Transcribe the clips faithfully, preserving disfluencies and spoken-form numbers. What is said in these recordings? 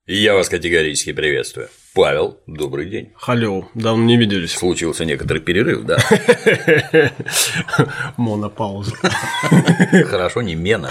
И я вас категорически приветствую. Павел, добрый день. Халё, давно не виделись. Случился некоторый перерыв, да? Монопауза. Хорошо, не мена.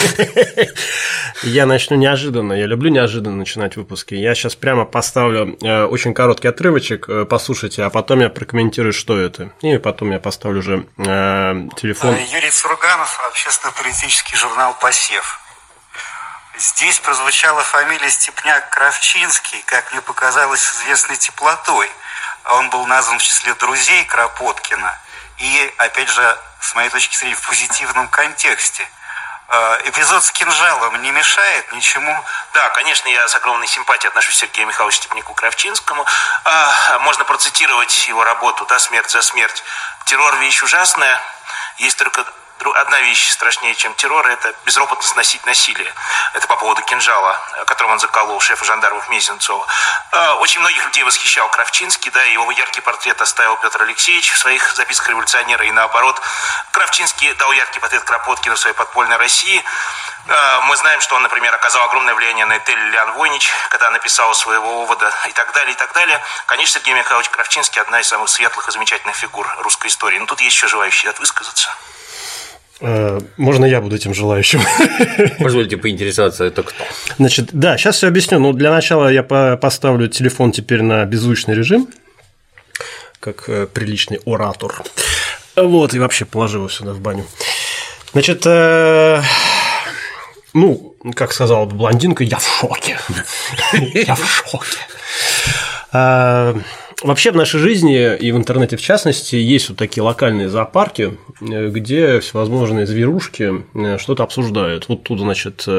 Я начну неожиданно. Я люблю неожиданно начинать выпуски. Я сейчас прямо поставлю очень короткий отрывочек, послушайте, а потом я прокомментирую, что это. И потом я поставлю уже телефон. Юрий Сурганов, общественно-политический журнал «Посев». Здесь прозвучала фамилия Степняк-Кравчинский, как мне показалось, с известной теплотой. Он был назван в числе друзей Кропоткина. И, опять же, с моей точки зрения, в позитивном контексте. Эпизод с кинжалом не мешает ничему? Да, конечно, я с огромной симпатией отношусь к Сергею Михайловичу Степняку-Кравчинскому. Можно процитировать его работу, да, «Смерть за смерть». Террор – вещь ужасная, есть только... Одна вещь страшнее, чем террор, это безропотно сносить насилие. Это по поводу кинжала, которым он заколол шефа жандармов Мезенцова. Очень многих людей восхищал Кравчинский, да, его яркий портрет оставил Петр Алексеевич в своих записках революционера, и наоборот. Кравчинский дал яркий портрет Кропоткина в своей подпольной России. Мы знаем, что он, например, оказал огромное влияние на Этель Лиан Войнич, когда написал своего овода, и так далее, и так далее. Конечно, Сергей Михайлович Кравчинский – одна из самых светлых и замечательных фигур русской истории. Но тут есть еще желающие высказаться. Можно я буду этим желающим? Позвольте поинтересоваться, это кто? Значит, да, сейчас все объясню. Ну, для начала я поставлю телефон теперь на беззвучный режим, как приличный оратор. Вот, и вообще положу его сюда в баню. Значит, ну, как сказала бы блондинка, я в шоке. Я в шоке. Вообще в нашей жизни и в интернете в частности есть вот такие локальные зоопарки, где всевозможные зверушки что-то обсуждают. Вот тут, значит,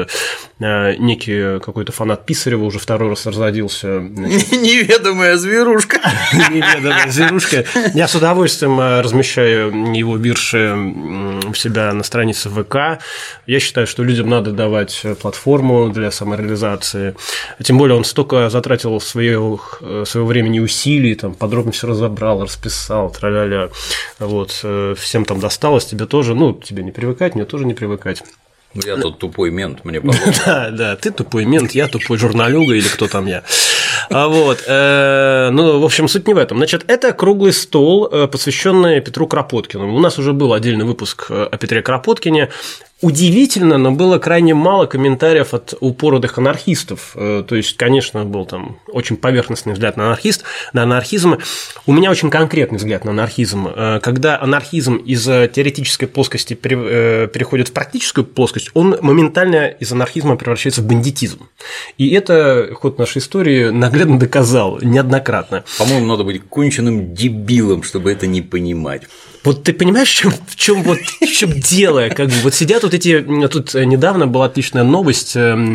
некий какой-то фанат Писарева уже второй раз разродился. Значит... Неведомая зверушка. Неведомая зверушка. Я с удовольствием размещаю его биржи у себя на странице ВК. Я считаю, что людям надо давать платформу для самореализации. Тем более он столько затратил своего, своего времени и усилий, там подробно все разобрал, расписал, тра-ля-ля. Вот, всем там досталось, тебе тоже, ну, тебе не привыкать, мне тоже не привыкать. Я тут тупой мент, мне поможет. Да, да, ты тупой мент, я тупой журналюга или кто там я. А вот, э, ну, в общем, суть не в этом. Значит, это круглый стол, посвященный Петру Кропоткину. У нас уже был отдельный выпуск о Петре Кропоткине. Удивительно, но было крайне мало комментариев от упоротых анархистов. То есть, конечно, был там очень поверхностный взгляд на анархист, на анархизм. У меня очень конкретный взгляд на анархизм. Когда анархизм из теоретической плоскости переходит в практическую плоскость, он моментально из анархизма превращается в бандитизм. И это ход нашей истории наглядно доказал неоднократно. По-моему, надо быть конченным дебилом, чтобы это не понимать. Вот ты понимаешь, в чем, в чем, вот, в чем дело? Как бы, вот сидят вот эти. Тут недавно была отличная новость,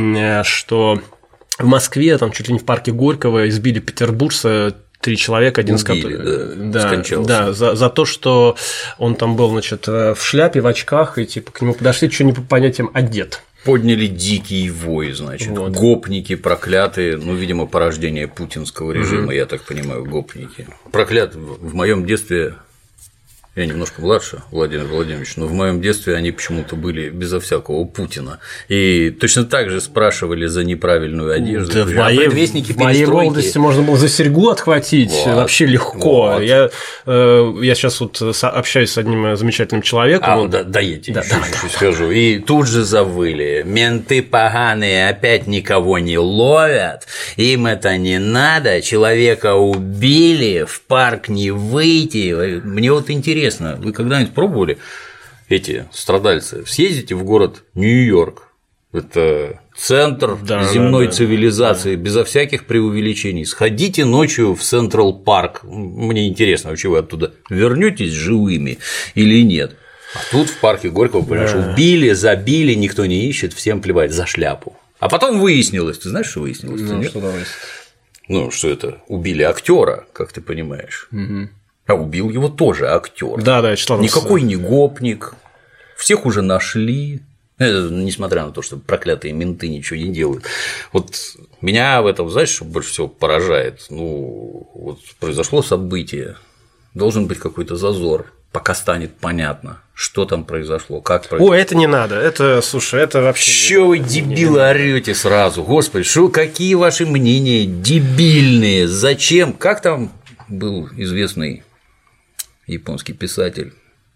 что в Москве, там чуть ли не в парке Горького, избили петербуржца три человека, один из которых да, да, да, за, за то, что он там был, значит, в шляпе, в очках, и типа к нему подошли, что не по понятиям одет. Подняли дикий вой, значит, вот. Гопники проклятые, ну, видимо, порождение путинского режима, mm-hmm. я так понимаю, гопники. Проклятые в моем детстве. Я немножко младше, Владимир Владимирович, но в моем детстве они почему-то были безо всякого Путина. И точно так же спрашивали за неправильную одежду. Да, в моей, в моей молодости можно было за серьгу отхватить вот, вообще легко. Вот. Я, э, я сейчас вот общаюсь с одним замечательным человеком. А, он... да, да, я тебе да, чуть да, да. да. скажу. И тут же завыли. Менты поганые опять никого не ловят. Им это не надо. Человека убили, в парк не выйти. Мне вот интересно. Вы когда-нибудь пробовали, эти страдальцы, съездите в город Нью-Йорк, это центр да, земной да, цивилизации, да. безо всяких преувеличений, сходите ночью в Централ Парк, мне интересно, вообще вы оттуда вернетесь живыми или нет. А тут в парке Горького, понимаешь, да. убили, забили, никто не ищет, всем плевать за шляпу. А потом выяснилось, ты знаешь, что выяснилось? Ну, что, ну, что это убили актера, как ты понимаешь. Угу. А убил его тоже актер. Да, да, я читал. Никакой не гопник. Всех уже нашли. Это, несмотря на то, что проклятые менты ничего не делают. Вот меня в этом, знаешь, что больше всего поражает? Ну, вот произошло событие, должен быть какой-то зазор. пока станет понятно, что там произошло, как произошло. О, это не надо, это, слушай, это вообще… Чё вы, дебилы, орёте сразу? Господи, что, какие ваши мнения дебильные? Зачем? Как там был известный японский писатель?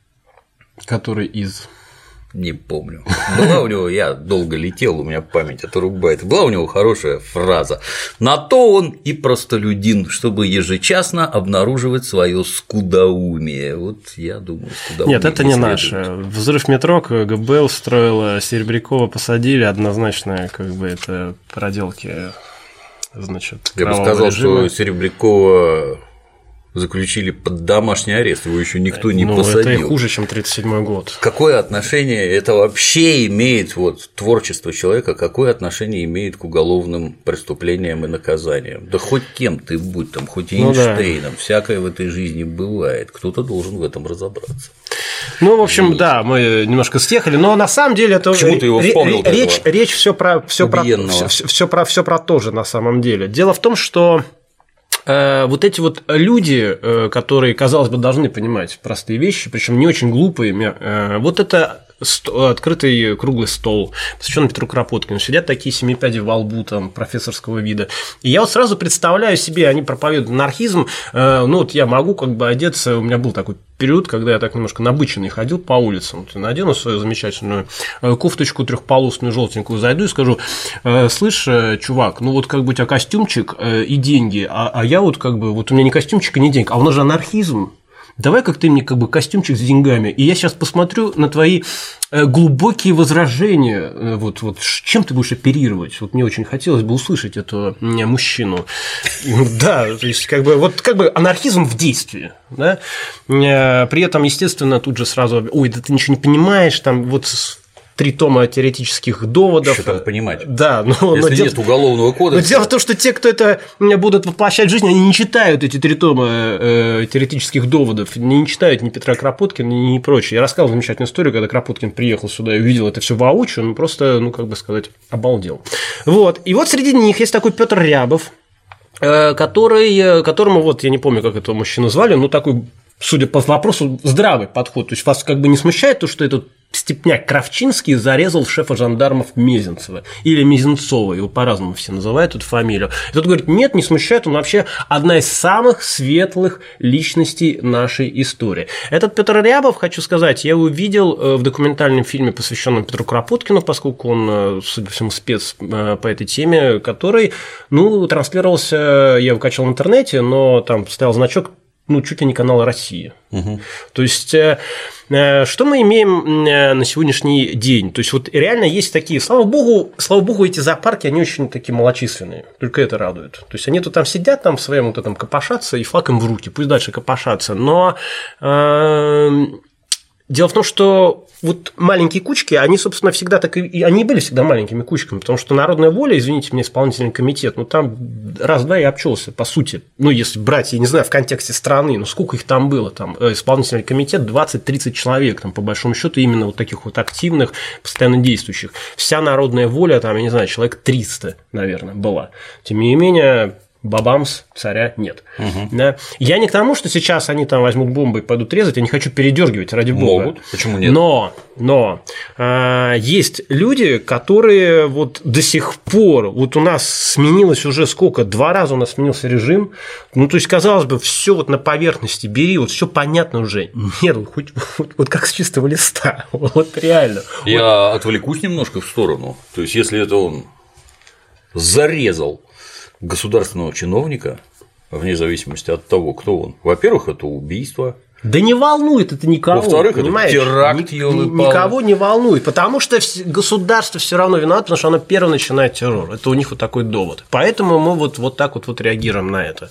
Который из… Не помню. Была у него, я долго летел, у меня память отрубает. Была у него хорошая фраза: «На то он и простолюдин, чтобы ежечасно обнаруживать свое скудоумие». Вот я думаю, скудоумие. Нет, это не наше. Взрыв метро КГБ устроила, Серебрякова посадили, однозначно, как бы это проделки, значит, я бы сказал, режима. Что Серебрякова заключили под домашний арест, его еще никто не ну, посадил. Это и хуже, чем тридцать седьмой год. Какое отношение это вообще имеет, вот, творчество человека, какое отношение имеет к уголовным преступлениям и наказаниям? Да хоть кем ты будь, там, хоть Эйнштейном, ну, да. Всякое в этой жизни бывает, кто-то должен в этом разобраться. Ну, в общем, и… да, мы немножко съехали, но на самом деле это Почему ты его вспомнил? Речь, речь все про все про, все, все про все про то же на самом деле. Дело в том, что вот эти вот люди, которые, казалось бы, должны понимать простые вещи, причем не очень глупые, вот это открытый круглый стол, посвященный Петру Кропоткину, сидят такие семипяди во лбу там, профессорского вида. И я вот сразу представляю себе, они проповедуют анархизм, ну вот я могу как бы одеться, у меня был такой период, когда я так немножко набыченный ходил по улицам, вот, надену свою замечательную кофточку трехполосную желтенькую, зайду и скажу: слышь, чувак, ну вот как бы у тебя костюмчик и деньги, а, а я вот как бы, вот у меня не костюмчик и не деньги, а у нас же анархизм. Давай как ты мне как бы костюмчик с деньгами, и я сейчас посмотрю на твои глубокие возражения, вот, вот чем ты будешь оперировать. Вот мне очень хотелось бы услышать этого мужчину. Да, то есть как бы вот как бы анархизм в действии, да? При этом, естественно, тут же сразу: ой, да ты ничего не понимаешь, там вот три тома теоретических доводов. Что там понимать? Да, но, если но нет дело, уголовного кодекса. Но дело в том, что те, кто это будут воплощать в жизнь, они не читают эти три тома э, теоретических доводов, не читают ни Петра Кропоткина, ни, ни прочее. Я рассказывал замечательную историю, когда Кропоткин приехал сюда и увидел это все воочию, он просто, ну, как бы сказать, обалдел. Вот. И вот среди них есть такой Петр Рябов, э, который, которому, вот я не помню, как этого мужчину звали, но такой, судя по вопросу, здравый подход. То есть вас как бы не смущает то, что этот степняк Кравчинский зарезал шефа жандармов Мезенцева или Мезенцова, его по-разному все называют эту фамилию. И тот говорит: нет, не смущает, он вообще одна из самых светлых личностей нашей истории. Этот Петр Рябов, хочу сказать, я его видел в документальном фильме, посвященном Петру Кропоткину, поскольку он, судя по всему, спец по этой теме, который, ну, транслировался, я его качал в интернете, но там стоял значок, ну, чуть ли не канал «Россия». Угу. То есть, что мы имеем на сегодняшний день? То есть, вот реально есть такие, слава богу, слава богу, эти зоопарки, они очень такие малочисленные, только это радует. То есть, они тут там сидят, там в своем вот этом копошатся, и флаг им в руки, пусть дальше копошатся. Но э, дело в том, что вот маленькие кучки, они, собственно, всегда так и… Они были всегда маленькими кучками, потому что Народная воля, извините меня, исполнительный комитет, ну, там раз-два и обчелся, по сути. Ну, если брать, я не знаю, в контексте страны, ну, сколько их там было, там, исполнительный комитет двадцать-тридцать человек, там, по большому счету, именно вот таких вот активных, постоянно действующих. Вся Народная воля, там, я не знаю, человек триста, наверное, была. Тем не менее… Бабамс, царя нет. Угу. Да? Я не к тому, что сейчас они там возьмут бомбы и пойдут резать, я не хочу передергивать, ради бога. Могут, почему нет? Но, но э, есть люди, которые вот до сих пор, вот у нас сменилось уже сколько, два раза у нас сменился режим, ну, то есть, казалось бы, все вот на поверхности, бери, вот все понятно уже. Нет, хоть вот, вот как с чистого листа, вот реально. Я вот. Отвлекусь немножко в сторону, то есть, если это он зарезал государственного чиновника, вне зависимости от того, кто он. Во-первых, это убийство. Да не волнует это никого. Во-вторых, понимаешь? это теракт, Ни, никого не волнует, потому что государство все равно виновато, потому что оно первое начинает террор. Это у них вот такой довод. Поэтому мы вот, вот так вот, вот реагируем на это.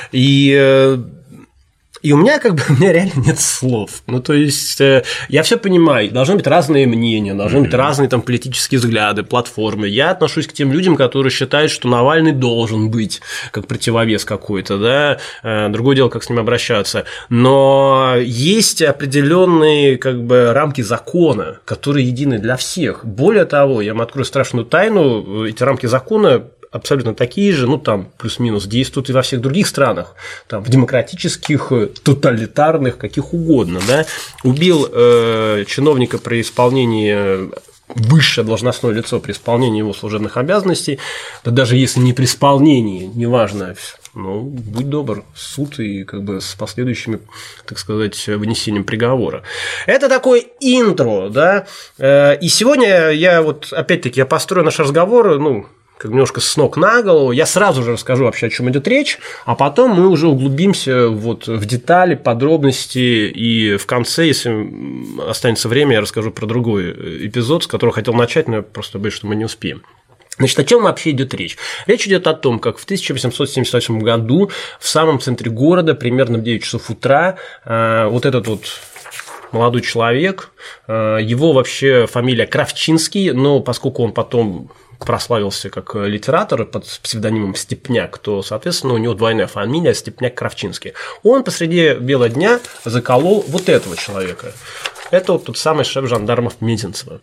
И И у меня как бы у меня реально нет слов. Ну, то есть, я все понимаю, должны быть разные мнения, должны mm-hmm. быть разные там политические взгляды, платформы. Я отношусь к тем людям, которые считают, что Навальный должен быть как противовес какой-то, да. Другое дело, как с ним обращаться. Но есть определенные как бы рамки закона, которые едины для всех. Более того, я вам открою страшную тайну: эти рамки закона абсолютно такие же, ну, там, плюс-минус, действуют и во всех других странах, там, в демократических, тоталитарных, каких угодно, да, убил э, чиновника при исполнении, высшее должностное лицо при исполнении его служебных обязанностей, да даже если не при исполнении, неважно, ну, будь добр, суд и как бы с последующими, так сказать, вынесением приговора. Это такое интро, да, и сегодня я вот, опять-таки, я построю наш разговор, ну, как немножко с ног на голову, я сразу же расскажу вообще, о чем идет речь, а потом мы уже углубимся вот в детали, подробности, и в конце, если останется время, я расскажу про другой эпизод, с которого хотел начать, но я просто боюсь, что мы не успеем. Значит, о чем вообще идет речь? Речь идет о том, как в тысяча восемьсот семьдесят восьмом году в самом центре города, примерно в девять часов утра, вот этот вот молодой человек, его вообще фамилия Кравчинский, но поскольку он потом прославился как литератор под псевдонимом Степняк, то, соответственно, у него двойная фамилия Степняк-Кравчинский. Он посреди бела дня заколол вот этого человека. Это вот тот самый шеф жандармов Мезенцева.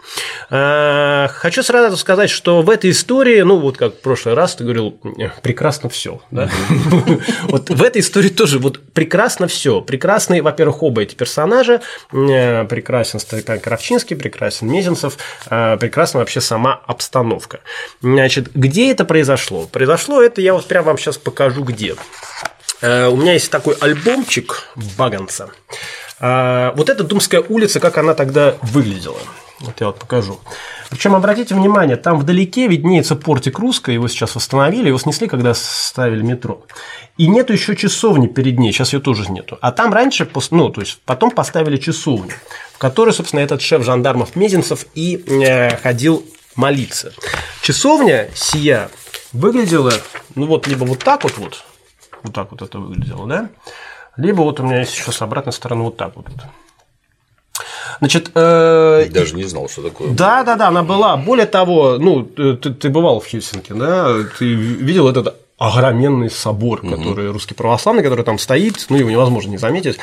Хочу сразу сказать, что в этой истории, ну вот как в прошлый раз ты говорил, прекрасно все. Да? Вот в этой истории тоже вот прекрасно все. Прекрасны, во-первых, оба эти персонажа. Прекрасен Степняк Кравчинский, прекрасен Мезенцев, прекрасна вообще сама обстановка. Значит, где это произошло? Произошло это, я вот прямо вам сейчас покажу где. У меня есть такой альбомчик Баганца. Вот эта Думская улица, как она тогда выглядела. Вот я вот покажу. Причем обратите внимание, там вдалеке виднеется портик Русской, его сейчас восстановили, его снесли, когда ставили метро. И нету еще часовни перед ней, сейчас ее тоже нету. А там раньше, ну, то есть потом поставили часовню, в которой, собственно, этот шеф жандармов Мезенцев и ходил молиться. Часовня сия выглядела, ну вот, либо вот так вот, вот, вот так вот это выглядело, да? Либо вот у меня есть еще с обратной стороны вот так вот. Значит, э... даже не знал, что такое. Да, да, да, она была. Более того, ну, ты, ты бывал в Хельсинки, да? Ты видел этот огроменный собор, который угу. русский православный, который там стоит, ну, его невозможно не заметить.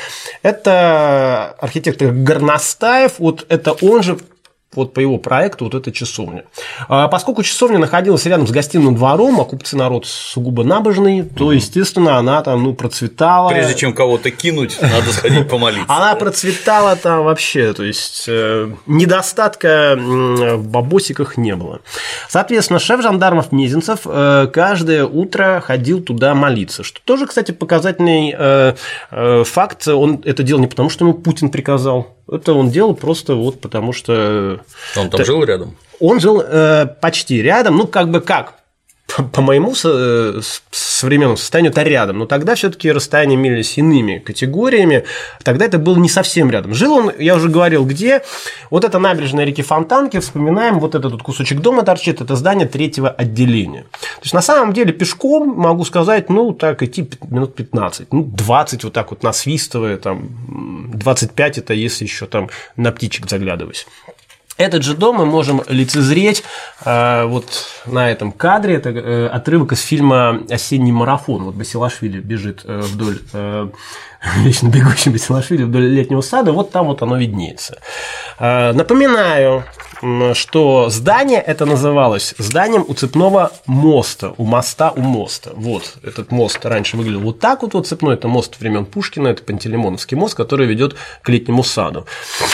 Это архитектор Горностаев, вот это он же. Вот по его проекту вот эта часовня. А поскольку часовня находилась рядом с гостиным двором, а купцы народ сугубо набожный, то, естественно, она там ну, процветала. Прежде чем кого-то кинуть, надо сходить помолиться. Она процветала там вообще, то есть недостатка в бабосиках не было. Соответственно, шеф жандармов Мезенцев каждое утро ходил туда молиться, что тоже, кстати, показательный факт. Он это делал не потому, что ему Путин приказал. Это он делал просто вот потому, что… Он там это... жил рядом? Он жил э, почти рядом, ну, как бы как, по, по моему со... современному состоянию это рядом, но тогда все-таки расстояния мерились иными категориями, тогда это было не совсем рядом. Жил он, я уже говорил, где, вот это набережная реки Фонтанки, вспоминаем, вот этот вот кусочек дома торчит, это здание третьего отделения. То есть, на самом деле, пешком, могу сказать, ну, так идти минут пятнадцать, ну, двадцать вот так вот насвистывая, там, двадцать пять это если еще там на птичек заглядывать. Этот же дом мы можем лицезреть э, вот на этом кадре. Это э, отрывок из фильма «Осенний марафон». Вот Басилашвили бежит э, вдоль, э, вечно бегущий Басилашвили вдоль летнего сада. Вот там вот оно виднеется. Э, напоминаю, что здание это называлось зданием у цепного моста, у моста у моста. Вот этот мост раньше выглядел вот так вот, вот цепной. Это мост времен Пушкина, это Пантелеймоновский мост, который ведет к летнему саду.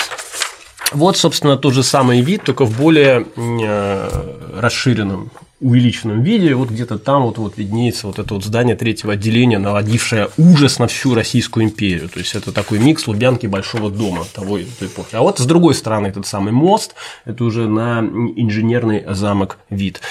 Вот, собственно, тот же самый вид, только в более расширенном, увеличенном виде. Вот где-то там вот, вот виднеется вот это вот здание третьего отделения, наводившее ужас на всю Российскую империю. То есть, это такой микс Лубянки и Большого дома того эпохи. А вот с другой стороны этот самый мост, это уже на инженерный замок вид.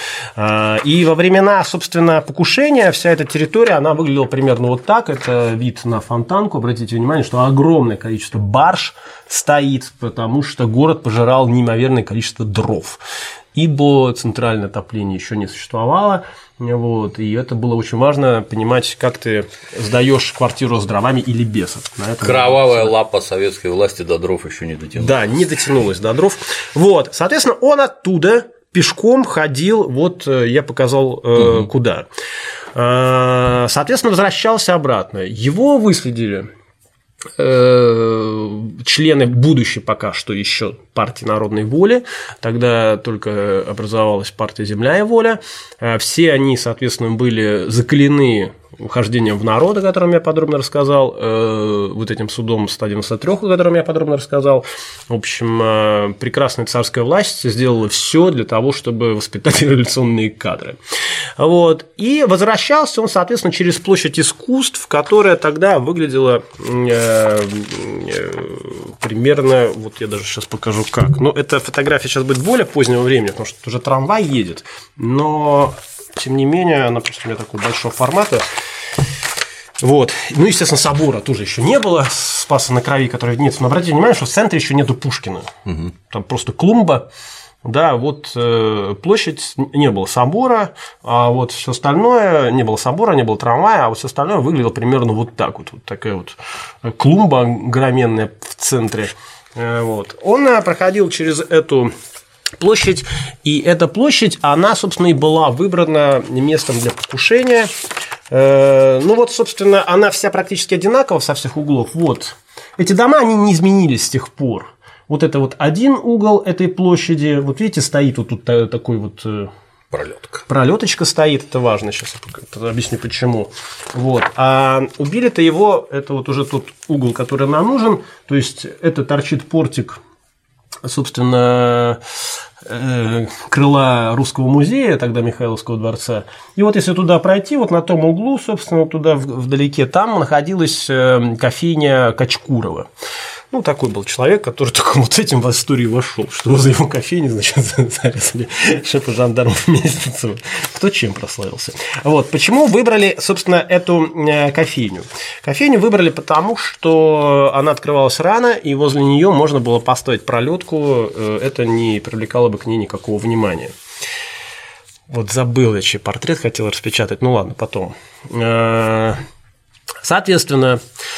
И во времена, собственно, покушения вся эта территория, она выглядела примерно вот так. Это вид на Фонтанку. Обратите внимание, что огромное количество барж стоит, потому что город пожирал неимоверное количество дров. Ибо центральное отопление еще не существовало, вот, и это было очень важно понимать, как ты сдаешь квартиру с дровами или без. Кровавая лапа советской власти до дров еще не дотянулась. Да, не дотянулась до дров. Вот, соответственно, он оттуда пешком ходил, вот я показал угу. куда. Соответственно, возвращался обратно. Его выследили. члены будущей пока что еще партии народной воли, тогда только образовалась партия «Земля и воля», все они, соответственно, были закалены ухождением в народ, о котором я подробно рассказал, вот этим судом сто девяносто три, о котором я подробно рассказал. В общем, прекрасная царская власть сделала все для того, чтобы воспитать революционные кадры. Вот. И возвращался он, соответственно, через площадь искусств, которая тогда выглядела примерно, вот я даже сейчас покажу как. Но эта фотография сейчас будет более позднего времени, потому что уже трамвай едет, но тем не менее она просто у меня такого большого формата. Вот. Ну, естественно, собора тоже еще не было, Спаса на Крови, который виднеется. Но обратите внимание, что в центре еще нету Пушкина. Угу. Там просто клумба. Да, вот э, площадь, не было собора, а вот все остальное, не было собора, не было трамвая, а вот все остальное выглядело примерно вот так вот. Вот такая вот клумба огроменная в центре. Э, вот. Он проходил через эту площадь, и эта площадь, она, собственно, и была выбрана местом для покушения. Ну вот, собственно, она вся практически одинакова со всех углов. Вот. Эти дома, они не изменились с тех пор. Вот это вот один угол этой площади. Вот видите, стоит вот тут такой вот пролетка. Пролеточка стоит, это важно. Сейчас я объясню почему. Вот. А убили-то его, это вот уже тот угол, который нам нужен. То есть это торчит портик, собственно, крыла Русского музея, тогда Михайловского дворца. И вот если туда пройти, вот на том углу, собственно, туда вдалеке, там находилась кофейня Качкурова. Ну, такой был человек, который только вот с этим в историю вошел, что возле его кофейни, значит, зарезали шефа жандармов Мезенцева. Кто чем прославился. Вот. Почему выбрали, собственно, эту кофейню? Кофейню выбрали потому, что она открывалась рано, и возле нее можно было поставить пролетку, это не привлекало бы к ней никакого внимания. Вот забыл я, чей портрет хотел распечатать, ну ладно, потом. Соответственно,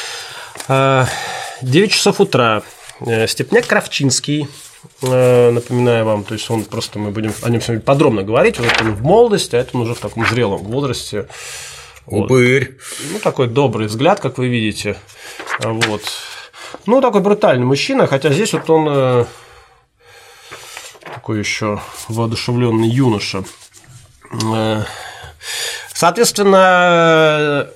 девять часов утра. Степняк Кравчинский, напоминаю вам, то есть он просто, мы будем о нем сегодня подробно говорить, вот это он в молодости, а это он уже в таком зрелом возрасте. Упырь. Вот. Ну, такой добрый взгляд, как вы видите. Вот. Ну, такой брутальный мужчина, хотя здесь вот он такой еще воодушевленный юноша. Соответственно,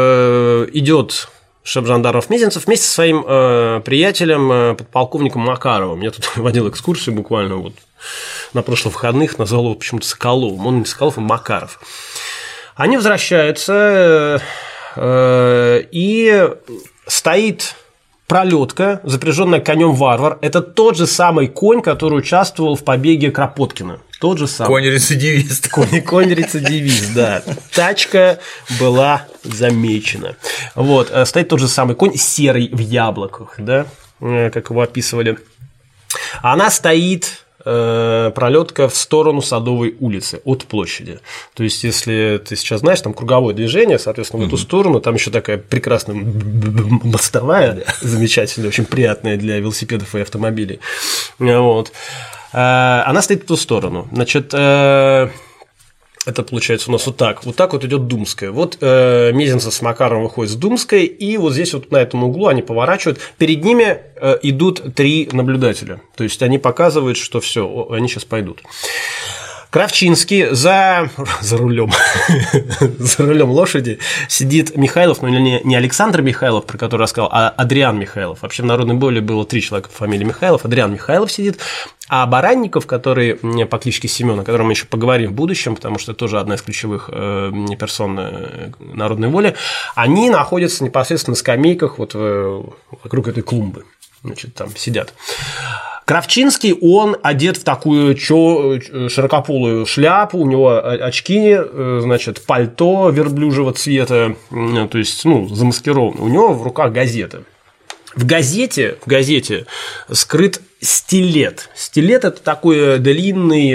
идет шеф жандармов Мезенцев вместе со своим э, приятелем, э, подполковником Макаровым. Я тут водил экскурсию буквально вот на прошлых выходных, назвал его почему-то Соколовым. Он не Соколов, а Макаров. Они возвращаются, э, и стоит пролетка, запряженная конем Варвар. Это тот же самый конь, который участвовал в побеге Кропоткина. Тот же самый. Конь-рецидивист. Конь, конь-рецидивист, да. Тачка была замечена. Вот. Стоит тот же самый конь, серый в яблоках, да, как его описывали. Она стоит, э, пролетка в сторону Садовой улицы от площади. То есть, если ты сейчас знаешь, там круговое движение, соответственно, в эту сторону, там еще такая прекрасная мостовая, замечательная, очень приятная для велосипедов и автомобилей. Вот. Она стоит в ту сторону. Значит, это получается у нас вот так. Вот так вот идет Думская. Вот Мезенцев с Макаровым выходит с Думской, и вот здесь вот на этом углу они поворачивают. Перед ними идут три наблюдателя. То есть они показывают, что все, они сейчас пойдут. Кравчинский за, за рулем за рулем лошади сидит Михайлов, но не, не Александр Михайлов, про который рассказал, а Адриан Михайлов. Вообще в народной боли было три человека по фамилии Михайлов. Адриан Михайлов сидит, а Баранников, который по кличке Семен, о котором мы еще поговорим в будущем, потому что тоже одна из ключевых персон народной воли, они находятся непосредственно на скамейках вот вокруг этой клумбы. Значит, там сидят. Кравчинский, он одет в такую широкополую шляпу, у него очки, значит, пальто верблюжьего цвета, то есть, ну, замаскировано. У него в руках газета. В газете, в газете скрыт стилет. Стилет – это такой длинный,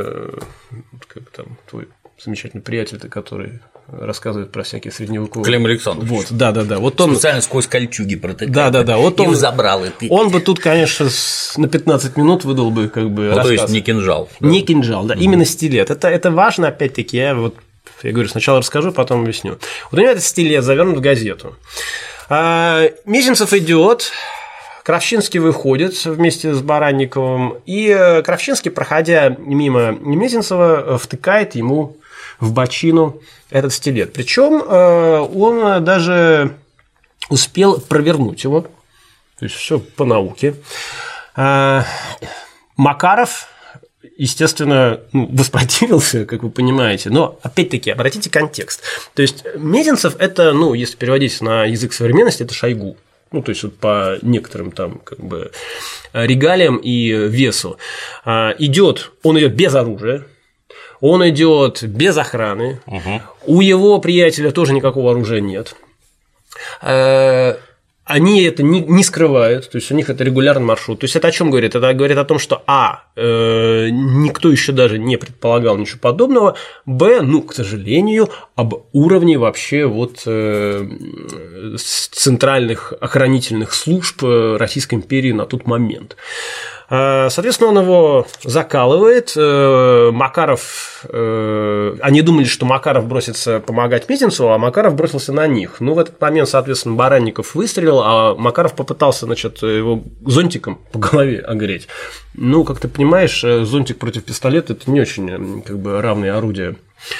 как там твой замечательный приятель, который рассказывает про всякие средневековые. Клим Александрович. Вот, да, да, да. Вот он специально сквозь кольчуги протыкает. Да, да, да. Вот он забрал и ты. Он бы тут, конечно, на пятнадцать минут выдал бы как бы. Ну, то есть не кинжал. Не да. кинжал, да. Mm-hmm. Именно стилет. Это, это важно, опять-таки. Я вот я говорю, сначала расскажу, потом объясню. Вот у него этот стилет завернут в газету. Мезенцев идет, Кравчинский выходит вместе с Баранниковым, и Кравчинский, проходя мимо Мезенцева, втыкает ему в бочину этот стилет. Причем он даже успел провернуть его, то есть все по науке. Макаров, естественно, ну, воспротивился, как вы понимаете, но, опять-таки, обратите контекст. То есть Мезенцев – это, ну, если переводить на язык современности, это Шойгу. Ну, то есть, вот по некоторым там как бы регалиям и весу. Идет, он идет без оружия, он идет без охраны, угу. У его приятеля тоже никакого оружия нет. Они это не, не скрывают, то есть у них это регулярный маршрут. То есть это о чем говорит? Это говорит о том, что а, э, никто еще даже не предполагал ничего подобного, б, ну, к сожалению, об уровне вообще вот э, центральных охранительных служб Российской империи на тот момент. Соответственно, он его закалывает. Макаров, они думали, что Макаров бросится помогать Мезенцеву, а Макаров бросился на них. Ну, в этот момент, соответственно, Баранников выстрелил, а Макаров попытался, значит, его зонтиком по голове огреть. Ну, как ты понимаешь, зонтик против пистолета – это не очень как бы равные орудия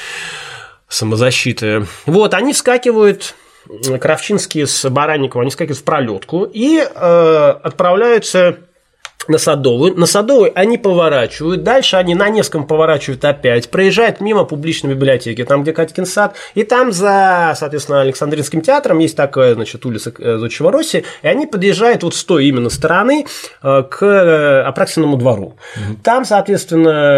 самозащиты. Вот, они вскакивают, Кравчинский с Баранниковым, они вскакивают в пролетку и э, отправляются на Садовую. На Садовой они поворачивают, дальше они на Невском поворачивают опять, проезжают мимо публичной библиотеки, там, где Катькин сад, и там за, соответственно, Александринским театром есть такая, значит, улица Зодчего России, и они подъезжают вот с той именно стороны к Апраксиному двору. Mm-hmm. Там, соответственно,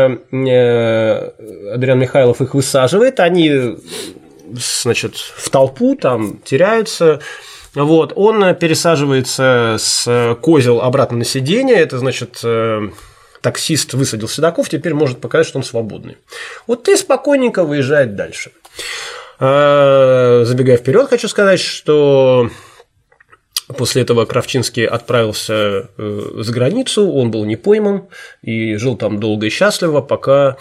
Адриан Михайлов их высаживает, они, значит, в толпу там теряются. Вот, он пересаживается с козел обратно на сиденье, это значит, таксист высадил седаков, теперь может показать, что он свободный. Вот и спокойненько выезжает дальше. Забегая вперед, хочу сказать, что после этого Кравчинский отправился за границу, он был не пойман и жил там долго и счастливо, пока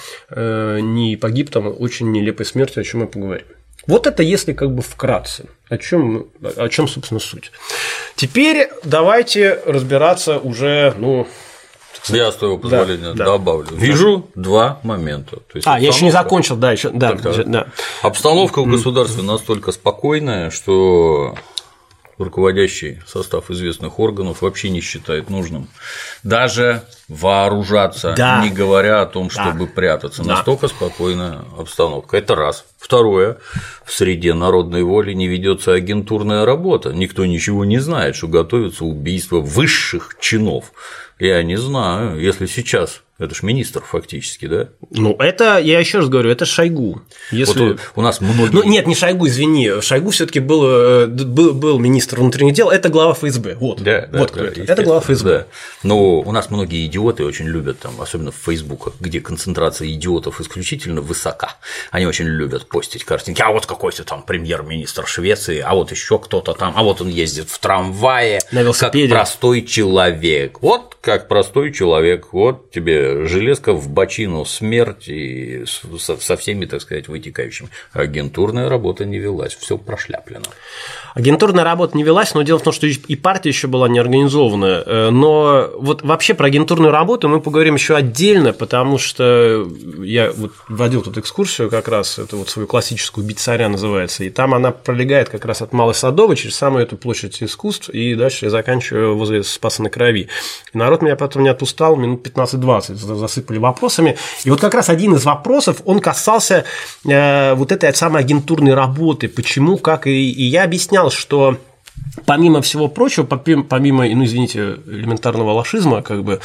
не погиб там очень нелепой смертью, о чем мы поговорим. Вот это если как бы вкратце, о чем, о чем, собственно, суть. Теперь давайте разбираться уже, ну… Я, с твоего позволения, да, добавлю. Да. Вижу да. два момента. То есть а, я еще не закончил, да, еще, да, да. да. Обстановка в государстве настолько спокойная, что руководящий состав известных органов вообще не считает нужным даже вооружаться, да. не говоря о том, чтобы да. прятаться. Да. Настолько спокойная обстановка. Это раз. Второе. В среде народной воли не ведется агентурная работа. Никто ничего не знает, что готовится убийство высших чинов. Я не знаю, если сейчас, это ж министр фактически, да? Ну, это, я еще раз говорю, это Шойгу. Если… Вот у нас многие… Ну, нет, не Шойгу, извини, Шойгу все-таки был, был, был министр внутренних дел, это глава эф эс бэ, вот, да, да, вот да, кто это, это глава эф эс бэ. Да. Но у нас многие идиоты очень любят, там, особенно в Фейсбуках, где концентрация идиотов исключительно высока, они очень любят постить картинки, а вот какой-то там премьер-министр Швеции, а вот еще кто-то там, а вот он ездит в трамвае, на велосипеде, как простой человек, вот как простой человек, вот тебе железка в бочину, смерть и со, со всеми, так сказать, вытекающими. Агентурная работа не велась, все прошляплено. Агентурная работа не велась, но дело в том, что и партия еще была не организованная. Но вот вообще про агентурную работу мы поговорим еще отдельно, потому что я вот вводил тут экскурсию как раз, это вот свою классическую «Убить царя» называется, и там она пролегает как раз от Малой Садовой через самую эту площадь искусств, и дальше я заканчиваю возле Спаса на Крови. И народ меня потом не отпускал минут пятнадцать-двадцать, засыпали вопросами. И вот как раз один из вопросов, он касался э, вот этой самой агентурной работы, почему, как, и, и я объяснял, что помимо всего прочего, помимо, ну, извините, элементарного лошизма, как бы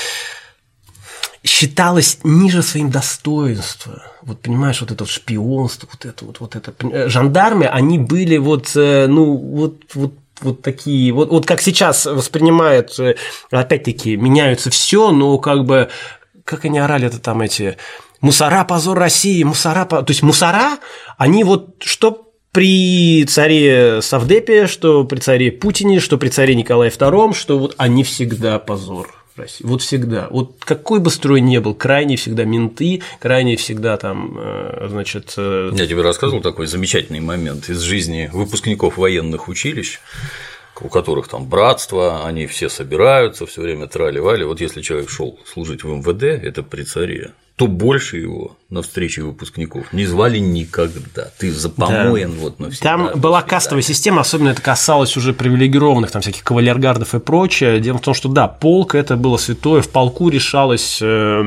считалось ниже своим достоинства. Вот понимаешь, вот это вот шпионство, вот это вот, вот это. Жандармы, они были вот, ну, вот, вот вот такие, вот, вот как сейчас воспринимают, опять-таки, меняются все, но как бы, как они орали это там эти мусора, позор России, мусора, то есть мусора, они вот что при царе Савдепе, что при царе Путине, что при царе Николае втором, что вот они всегда позор. в России. Вот всегда. Вот какой бы строй ни был, крайне всегда менты, крайне всегда там, значит… Я тебе рассказывал такой замечательный момент из жизни выпускников военных училищ, у которых там братство, они все собираются, все время трали-вали. Вот если человек шел служить в эм вэ дэ, это при царе, то больше его на встрече выпускников не звали никогда. Ты запомоен да. вот навсегда. Там была кастовая система, особенно это касалось уже привилегированных, там всяких кавалергардов и прочее. Дело в том, что да, полк это было святое, в полку решалось.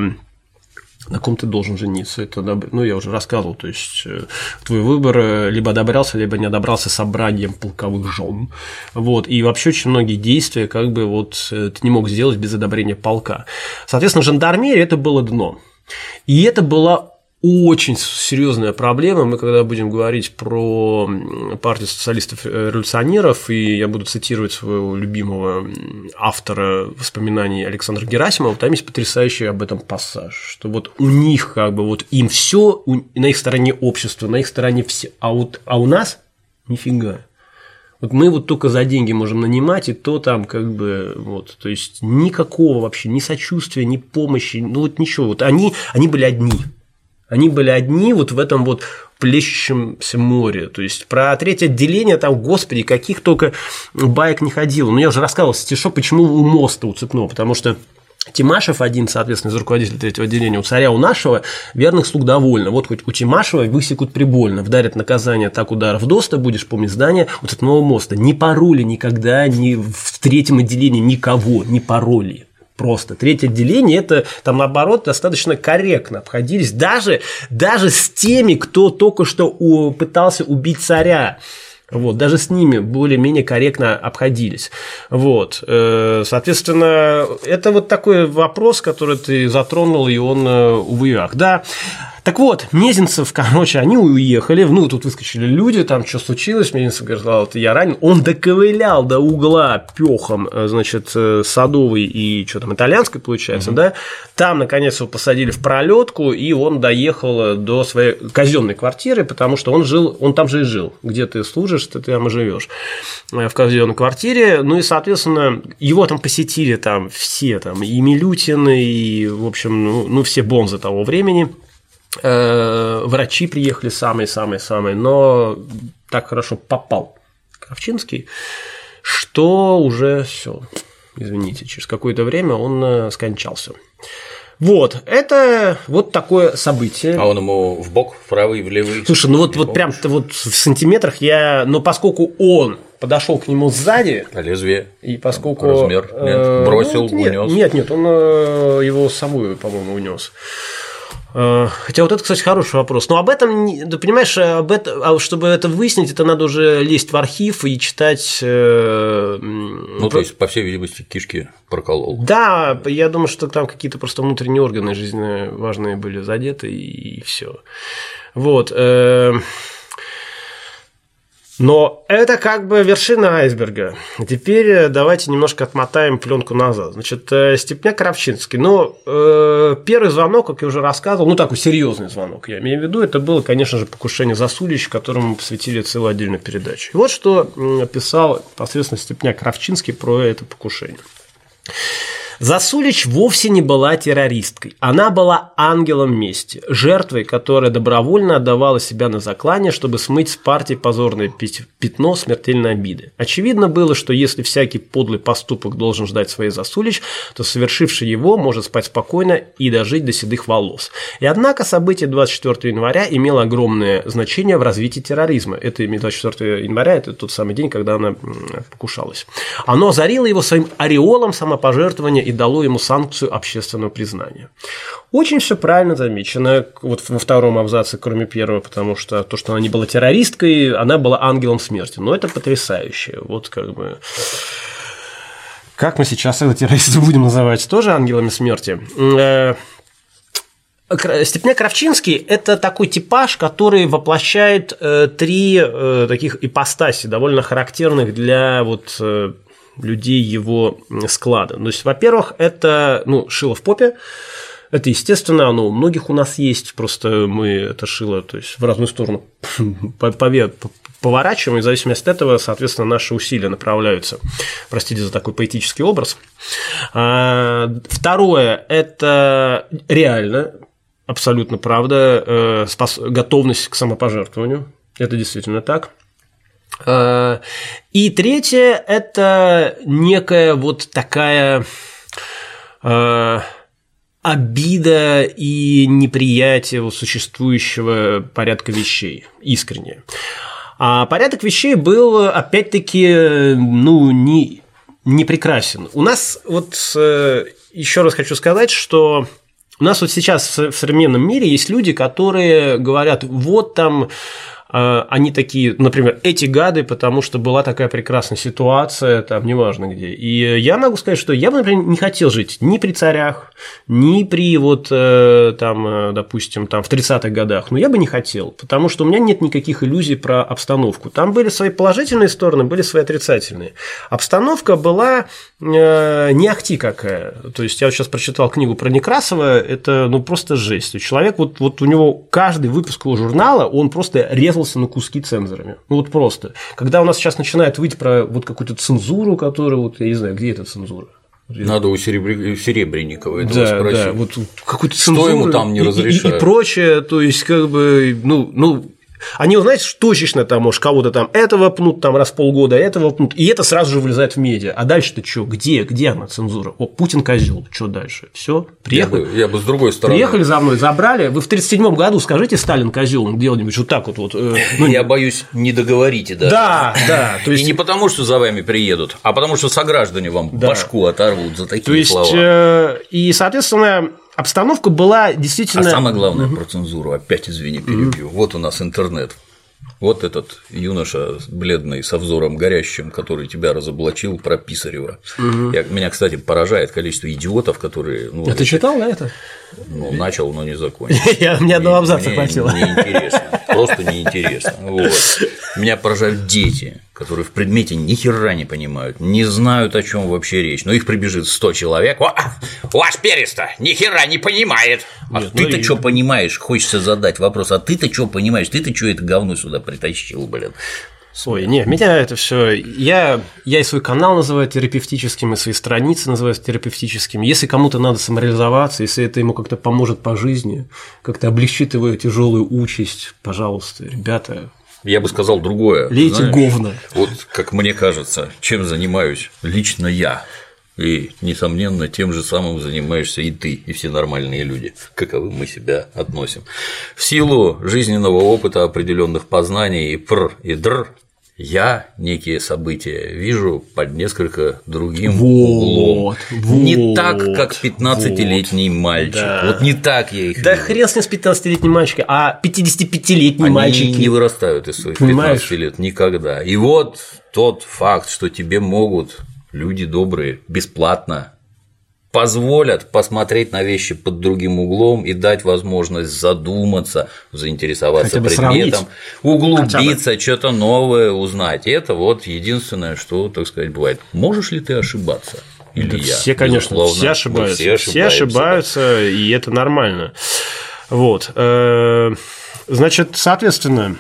На ком ты должен жениться, это, ну, я уже рассказывал, то есть твой выбор либо одобрялся, либо не одобрялся собранием полковых жен, вот, и вообще очень многие действия, как бы, вот, ты не мог сделать без одобрения полка. Соответственно, жандармерия – это было дно, и это была очень серьезная проблема. Мы когда будем говорить про партию социалистов-революционеров, и я буду цитировать своего любимого автора воспоминаний Александра Герасимова, там есть потрясающий об этом пассаж, что вот у них как бы вот им все на их стороне общество, на их стороне все, а вот а у нас нифига. Вот мы вот только за деньги можем нанимать, и то там как бы вот, то есть никакого вообще ни сочувствия, ни помощи, ну вот ничего. Вот они, они были одни. Они были одни вот в этом вот плещущемся море. То есть про третье отделение там, господи, каких только баек не ходило. Ну, я уже рассказывал стишок, почему у моста у Цепного, потому что Тимашев один, соответственно, из руководителя третьего отделения, у царя, у нашего верных слуг довольно. Вот хоть у Тимашева высекут прибольно, вдарят наказание, так ударов доста, будешь помнить здание у Цепного моста. Не пароли никогда, ни в третьем отделении никого, не пароли. Просто. Третье отделение – это, там, наоборот, достаточно корректно обходились даже, даже с теми, кто только что пытался убить царя. Вот, даже с ними более-менее корректно обходились. Вот. Соответственно, это вот такой вопрос, который ты затронул, и он, увы, ах, да. Так вот, Мезенцев, короче, они уехали, ну, тут выскочили люди, там что случилось, Мезенцев говорит, вот я ранен, он доковылял до угла пёхом, значит, Садовой и что там, Итальянской, получается, mm-hmm. да, там, наконец, его посадили в пролетку, и он доехал до своей казенной квартиры, потому что он жил, он там же и жил, где ты служишь, ты там и живешь, в казенной квартире, ну, и, соответственно, его там посетили там все, там, и Милютин, и, в общем, ну, ну все бонзы того времени. Врачи приехали самые-самые-самые, но так хорошо попал Кравчинский, что уже все, извините, через какое-то время он скончался. Вот, это вот такое событие. А он ему в бок, в правый, в левый? Слушай, ну вот, вот прям вот в сантиметрах я, но поскольку он подошел к нему сзади. А лезвие? И поскольку… Размер? Нет, бросил, ну, нет, унес? Нет, нет, он его с собой, по-моему, унес. Хотя вот это, кстати, хороший вопрос. Но об этом, ты понимаешь, об этом, чтобы это выяснить, это надо уже лезть в архив и читать. Ну, то есть, по всей видимости, кишки проколол. Да, я думаю, что там какие-то просто внутренние органы жизненно важные были задеты, и все. Вот. Но это как бы вершина айсберга. Теперь давайте немножко отмотаем пленку назад. Значит, Степняк-Кравчинский. Ну, первый звонок, как я уже рассказывал, ну, такой серьезный звонок, я имею в виду, это было, конечно же, покушение Засулич, которому мы посвятили целую отдельную передачу. И вот что писал непосредственно Степняк-Кравчинский про это покушение. Засулич вовсе не была террористкой. Она была ангелом мести, жертвой, которая добровольно отдавала себя на заклание, чтобы смыть с партии позорное пятно смертельной обиды. Очевидно было, что если всякий подлый поступок должен ждать своей Засулич, то совершивший его может спать спокойно и дожить до седых волос. И однако событие двадцать четвёртого января имело огромное значение в развитии терроризма. Это двадцать четвёртого января, это тот самый день, когда она покушалась. Оно озарило его своим ореолом самопожертвования и дало ему санкцию общественного признания. Очень все правильно замечено вот во втором абзаце, кроме первого, потому что то, что она не была террористкой, она была ангелом смерти. Но это потрясающе. Вот как бы… Как мы сейчас это террористов будем называть? Тоже ангелами смерти? Степняк-Кравчинский – это такой типаж, который воплощает три таких ипостаси, довольно характерных для вот… людей его склада. То есть, во-первых, это ну, шило в попе. Это, естественно, оно у многих у нас есть, просто мы это шило то есть, в разную сторону поворачиваем, и в зависимости от этого, соответственно, наши усилия направляются. Простите за такой поэтический образ. Второе – это реально, абсолютно правда, готовность к самопожертвованию. Это действительно так. И третье – это некая вот такая обида и неприятие существующего порядка вещей, искренне. А порядок вещей был, опять-таки, ну, не, не прекрасен. У нас, вот еще раз хочу сказать, что у нас вот сейчас в современном мире есть люди, которые говорят, вот там они такие, например, эти гады, потому что была такая прекрасная ситуация, там, неважно где. И я могу сказать, что я бы, например, не хотел жить ни при царях, ни при, вот, там, допустим, там, в тридцатых годах, но я бы не хотел, потому что у меня нет никаких иллюзий про обстановку. Там были свои положительные стороны, были свои отрицательные. Обстановка была не ахти какая. То есть, я вот сейчас прочитал книгу про Некрасова, это, ну, просто жесть. Человек, вот, вот у него каждый выпуск его журнала, он просто резал на куски цензорами. Ну вот просто. Когда у нас сейчас начинает выйти про вот какую-то цензуру, которую, вот, я не знаю, где эта цензура? Надо у Серебр... Серебренникова этого да, спросить. Да, вот какую-то цензуру. Что ему там не разрешают? И, и, и прочее, то есть, как бы, ну, ну, они, знаете, точечно там, может, кого-то там этого пнут, там раз в полгода этого пнут, и это сразу же вылезает в медиа. А дальше-то что? Где? Где она, цензура? О, Путин козел. Что дальше? Все, приехали. Я бы, я бы с другой стороны. Приехали за мной, забрали. Вы в тридцать седьмом году скажите Сталин козел где-нибудь вот так вот. вот э, ну, я боюсь, не договорите даже. Да, да. То есть... И не потому, что за вами приедут, а потому, что сограждане вам да. башку оторвут за такие то есть, слова. Э, и, соответственно, обстановка была действительно. А самое главное про цензуру, опять извини, перебью. Угу. Вот у нас интернет. Вот этот юноша бледный со взором горящим, который тебя разоблачил, про Писарева. Угу. Я, меня, кстати, поражает количество идиотов, которые. Ну, а ты читал на это? Ну, начал, но не закончил. Я, мне одного абзаца хватило. Неинтересно, просто неинтересно. Вот. Меня поражают дети, которые в предмете ни хера не понимают, не знают, о чем вообще речь. Но их прибежит сто человек. Ваш перец-то ни хера не понимает. А Нет, ты-то ну, что и... понимаешь? Хочется задать вопрос. А ты-то что понимаешь? Ты-то что это говно сюда притащил, блин? Ой, не, меня это все. Я, я и свой канал называю терапевтическим, и свои страницы называю терапевтическими. Если кому-то надо самореализоваться, если это ему как-то поможет по жизни, как-то облегчит его тяжелую участь, пожалуйста, ребята. Я бы сказал другое. Лейте говно. Вот как мне кажется, чем занимаюсь лично я. И, несомненно, тем же самым занимаешься и ты, и все нормальные люди, каковы мы себя относим. В силу жизненного опыта, определенных познаний и пр, и др, я некие события вижу под несколько другим вот, углом. Вот, не так, как пятнадцатилетний вот, мальчик. Да. Вот не так я их Да вижу. Хрен с ним с пятнадцатилетним мальчиком, а пятидесятипятилетние Они мальчики. не вырастают из своих Понимаешь? пятнадцати лет никогда. И вот тот факт, что тебе могут люди добрые бесплатно позволят посмотреть на вещи под другим углом и дать возможность задуматься, заинтересоваться предметом, углубиться, что-то новое узнать. И это вот единственное, что, так сказать, бывает. Можешь ли ты ошибаться? Или да я? Все, конечно, Безусловно, все ошибаются. Все ошибаются, все ошибаются да. И это нормально. Вот. Значит, соответственно,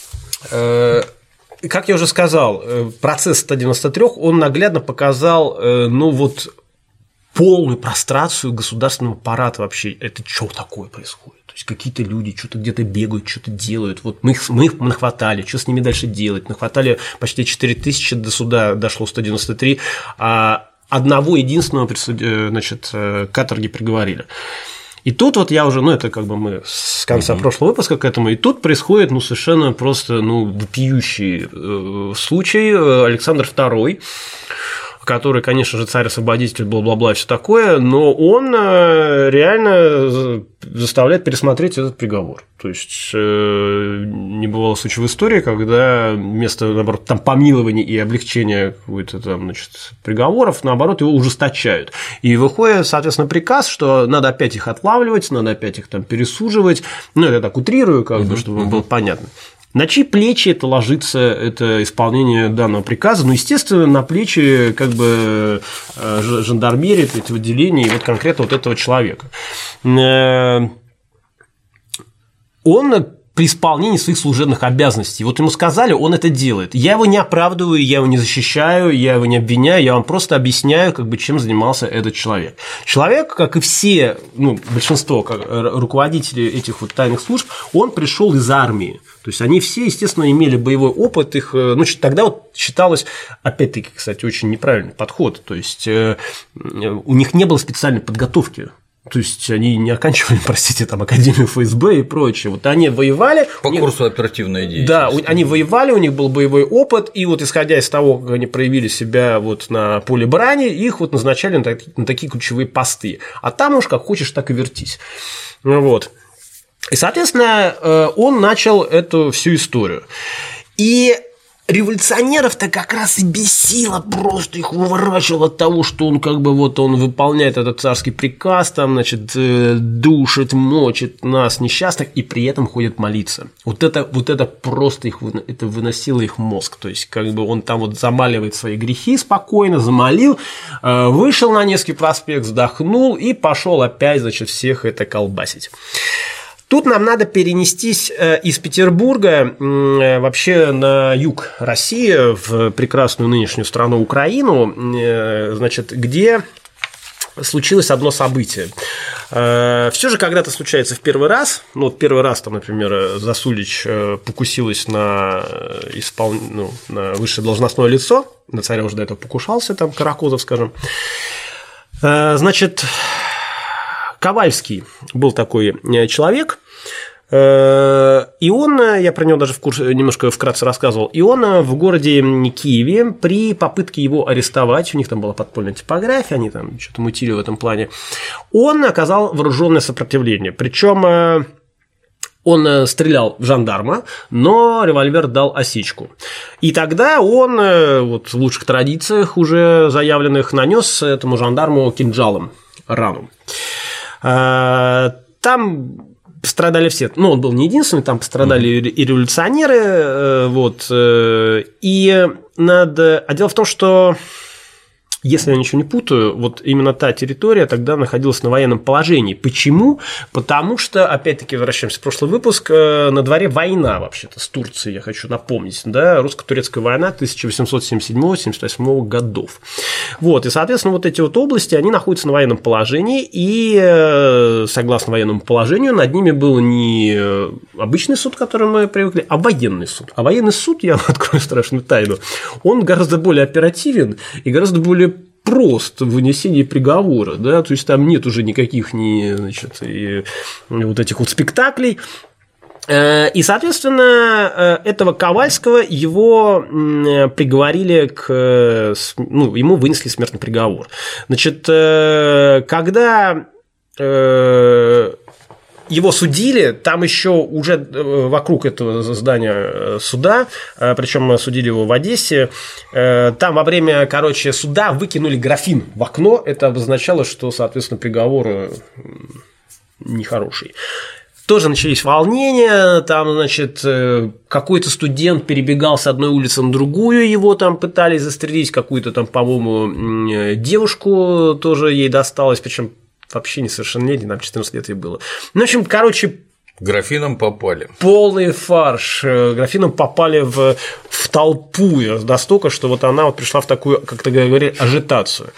как я уже сказал, процесс сто девяносто три, он наглядно показал, ну вот, полную прострацию государственного аппарата вообще. Это что такое происходит? То есть какие-то люди что-то где-то бегают, что-то делают. Вот мы их, мы их нахватали, что с ними дальше делать? Нахватали почти четыре тысячи, до суда дошло сто девяносто три, а одного единственного, значит, каторги приговорили. И тут вот я уже, ну это как бы мы с конца uh-huh. прошлого выпуска к этому, и тут происходит ну совершенно просто ну вопиющий э, случай. Александр второй, который, конечно же, царь-освободитель, бла-бла-бла, все такое, но он реально заставляет пересмотреть этот приговор. То есть не бывало случая в истории, когда вместо, наоборот, там помилования и облегчения какой-то там, значит, приговоров, наоборот, его ужесточают. И выходит, соответственно, приказ, что надо опять их отлавливать, надо опять их там пересуживать. Ну, это я так утрирую, как бы, чтобы было понятно. На чьи плечи это ложится, это исполнение данного приказа? Ну, естественно, на плечи как бы жандармерии, этого отделения и вот конкретно вот этого человека. Он при исполнении своих служебных обязанностей. Вот ему сказали, он это делает. Я его не оправдываю, я его не защищаю, я его не обвиняю, я вам просто объясняю, как бы, чем занимался этот человек. Человек, как и все, ну, большинство как, руководителей этих вот тайных служб, он пришел из армии. То есть они все, естественно, имели боевой опыт, их, ну, тогда вот считалось, опять-таки, кстати, очень неправильный подход. То есть у них не было специальной подготовки. То есть они не оканчивали, простите, там Академию эф эс бэ и прочее. Вот они воевали. По них... курсу оперативной деятельности. Да, они воевали, у них был боевой опыт, и вот исходя из того, как они проявили себя вот на поле брани, их вот назначали на, так... на такие ключевые посты. А там уж как хочешь, так и вертись. Вот. И, соответственно, он начал эту всю историю. И революционеров-то как раз и бесило, просто их выворачивало от того, что он как бы вот он выполняет этот царский приказ, там, значит, душит, мочит нас несчастных, и при этом ходит молиться. Вот это, вот это просто их, это выносило их мозг. То есть, как бы он там вот замаливает свои грехи спокойно, замолил, вышел на Невский проспект, вздохнул и пошел опять, значит, всех это колбасить. Тут нам надо перенестись из Петербурга вообще на юг России, в прекрасную нынешнюю страну Украину, значит, где случилось одно событие. Все же когда-то случается в первый раз. Ну, вот первый раз, там, например, Засулич покусилась на, испол... ну, на высшее должностное лицо, на царя уже до этого покушался, там, Каракозов, скажем. Значит, Ковальский был такой человек, и он, я про него даже в курсе немножко вкратце рассказывал, и он в городе Киеве при попытке его арестовать, у них там была подпольная типография, они там что-то мутили в этом плане, он оказал вооруженное сопротивление, причем он стрелял в жандарма, но револьвер дал осечку. И тогда он, вот в лучших традициях уже заявленных, нанес этому жандарму кинжалом рану. Там пострадали все. Ну, он был не единственный, там пострадали mm-hmm. и революционеры. Вот, и надо... А дело в том, что, если я ничего не путаю, вот именно та территория тогда находилась на военном положении. Почему? Потому что, опять-таки, возвращаемся в прошлый выпуск, на дворе война вообще-то с Турцией, я хочу напомнить, да, русско-турецкая война тысяча восемьсот семьдесят седьмого — семьдесят восьмого годов. Вот, и, соответственно, вот эти вот области, они находятся на военном положении, и, согласно военному положению, над ними был не обычный суд, к которому мы привыкли, а военный суд. А военный суд, я вам открою страшную тайну, он гораздо более оперативен и гораздо более прост в вынесении приговора, да, то есть там нет уже никаких ни, значит, и вот этих вот спектаклей. И, соответственно, этого Ковальского его приговорили к... Ну, ему вынесли смертный приговор. Значит, когда его судили, там еще уже вокруг этого здания суда, причем судили его в Одессе, там во время, короче, суда выкинули графин в окно, это обозначало, что, соответственно, приговор нехороший. Тоже начались волнения, там, значит, какой-то студент перебегал с одной улицы на другую, его там пытались застрелить, какую-то там, по-моему, девушку тоже ей досталось, причем вообще несовершеннолетний, нам четырнадцать лет ей было. Ну, в общем, короче... Графином попали. Полный фарш. Графином попали в, в толпу настолько, что вот она вот пришла в такую, как ты говоришь, ажитацию.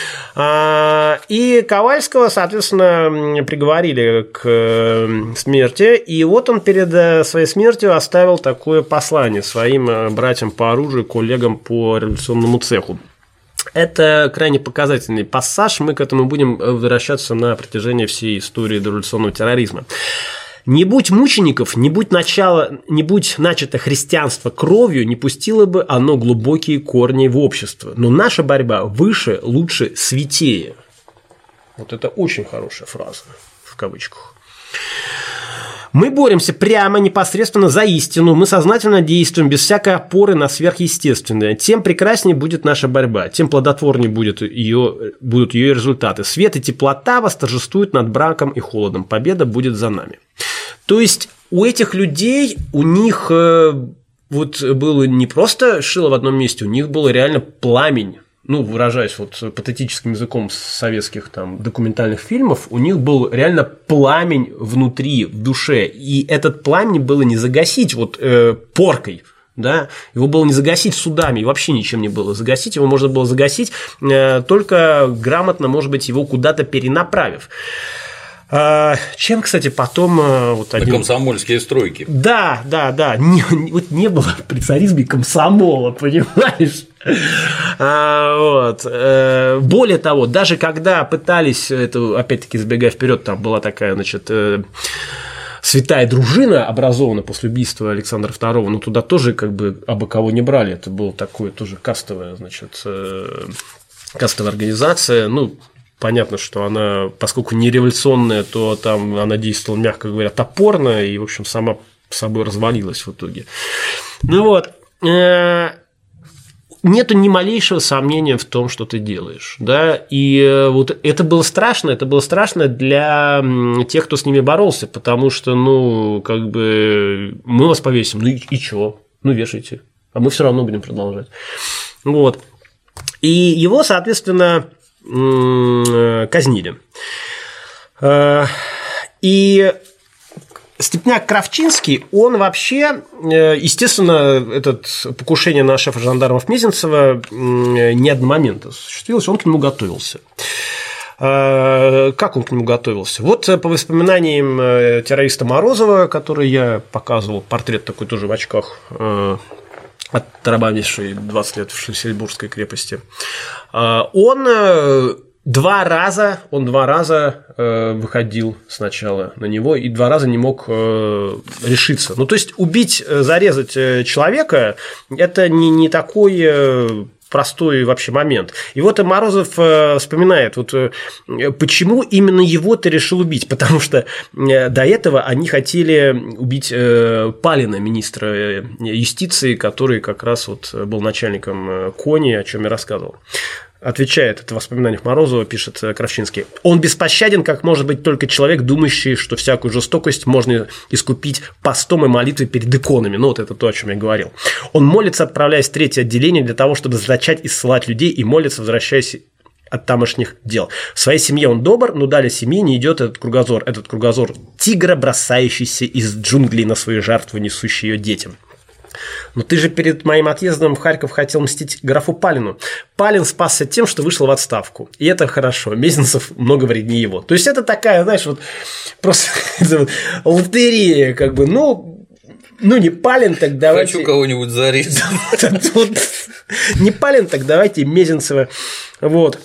И Ковальского, соответственно, приговорили к смерти, и вот он перед своей смертью оставил такое послание своим братьям по оружию, коллегам по революционному цеху. Это крайне показательный пассаж, мы к этому будем возвращаться на протяжении всей истории дореволюционного терроризма. Не будь мучеников, не будь, начало, не будь начато христианство кровью, не пустило бы оно глубокие корни в общество. Но наша борьба выше, лучше, святее. Вот это очень хорошая фраза, в кавычках. Мы боремся прямо, непосредственно за истину, мы сознательно действуем без всякой опоры на сверхъестественное. Тем прекраснее будет наша борьба, тем плодотворнее будет ее, будут ее результаты. Свет и теплота восторжествуют над браком и холодом. Победа будет за нами. То есть у этих людей, у них вот было не просто шило в одном месте, у них был реально пламень ну, выражаясь вот патетическим языком советских там документальных фильмов, у них был реально пламень внутри, в душе, и этот пламень было не загасить вот э, поркой, да, его было не загасить судами, и вообще ничем не было загасить, его можно было загасить э, только грамотно, может быть, его куда-то перенаправив. Чем, кстати, потом вот один... На комсомольские стройки. Да, да, да. Не, вот не было при царизме комсомола, понимаешь? А, вот. Более того, даже когда пытались, это, опять-таки, забегая вперед, там была такая, значит, святая дружина образована после убийства Александра второго, но туда тоже как бы абы кого не брали. Это была такое тоже кастовая, значит, кастовая организация, ну, понятно, что она, поскольку не революционная, то там она действовала, мягко говоря, топорно и, в общем, сама собой развалилась в итоге. Ну вот, нету ни малейшего сомнения в том, что ты делаешь, да, и вот это было страшно, это было страшно для тех, кто с ними боролся, потому что, ну, как бы мы вас повесим, ну и, и чё, ну вешайте, а мы все равно будем продолжать, вот, и его, соответственно, казнили. И Степняк Кравчинский, он вообще, естественно, этот покушение на шефа жандармов Мезенцева не одномоментно осуществилось, он к нему готовился. Как он к нему готовился? Вот по воспоминаниям террориста Морозова, который я показывал, портрет такой тоже в очках, отрабатывавший двадцать лет в Шлиссельбургской крепости, он два раза, он два раза выходил сначала на него и два раза не мог решиться. Ну, то есть убить, зарезать человека – это не, не такой простой вообще момент. И вот Морозов вспоминает, вот почему именно его ты решил убить, потому что до этого они хотели убить Палина, министра юстиции, который как раз вот был начальником КОНИ, о чем я рассказывал. Отвечает, это в воспоминаниях Морозова, пишет Кравчинский. Он беспощаден, как может быть только человек, думающий, что всякую жестокость можно искупить постом и молитвой перед иконами. Ну, вот это то, о чем я говорил. Он молится, отправляясь в третье отделение для того, чтобы заточать и ссылать людей, и молится, возвращаясь от тамошних дел. В своей семье он добр, но далее семьи не идет этот кругозор. Этот кругозор тигра, бросающийся из джунглей на свою жертву, несущий ее детям. Но ты же перед моим отъездом в Харьков хотел мстить графу Палину. Палин спасся тем, что вышел в отставку. И это хорошо. Мезенцев много вреднее его. То есть это такая, знаешь, вот просто лотерея, как бы, ну, ну не Палин, так давайте. Хочу кого-нибудь зарезать. Не Палин, так давайте Мезенцева. Вот.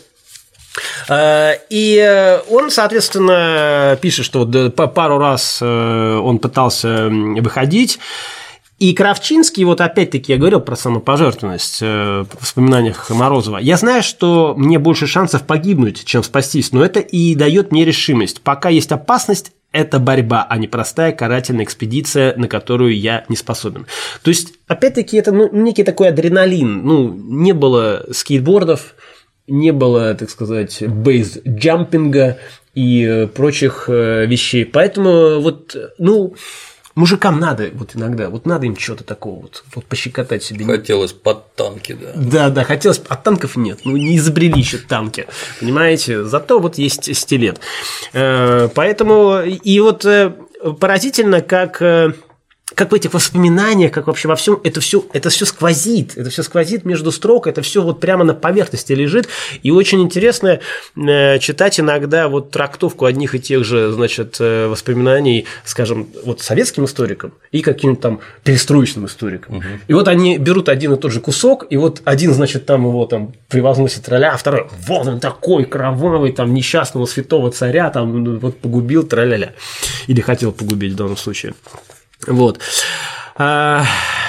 И он, соответственно, пишет, что пару раз он пытался выходить. И Кравчинский, вот опять-таки я говорил про самопожертвованность в воспоминаниях Морозова. Я знаю, что мне больше шансов погибнуть, чем спастись, но это и дает мне решимость. Пока есть опасность, это борьба, а не простая карательная экспедиция, на которую я не способен. То есть, опять-таки, это ну, некий такой адреналин. Ну, не было скейтбордов, не было, так сказать, бейс-джампинга и прочих вещей. Поэтому вот, ну... Мужикам надо вот иногда, вот надо им что-то такого вот, вот пощекотать себе. Хотелось под танки, да. Да, да, хотелось, а танков нет, ну не изобрели еще танки, понимаете, зато вот есть стилет. Поэтому и вот поразительно, как... как в этих воспоминаниях, как вообще во всем, это все, это все сквозит, это все сквозит между строк, это все вот прямо на поверхности лежит, и очень интересно э, читать иногда вот трактовку одних и тех же, значит, э, воспоминаний, скажем, вот советским историкам и каким-то там перестроечным историкам. Угу. И вот они берут один и тот же кусок, и вот один, значит, там его там превозносит траля, а второй, вот он такой кровавый, там несчастного святого царя, там вот погубил траля-ля, или хотел погубить в данном случае. Вот. Ну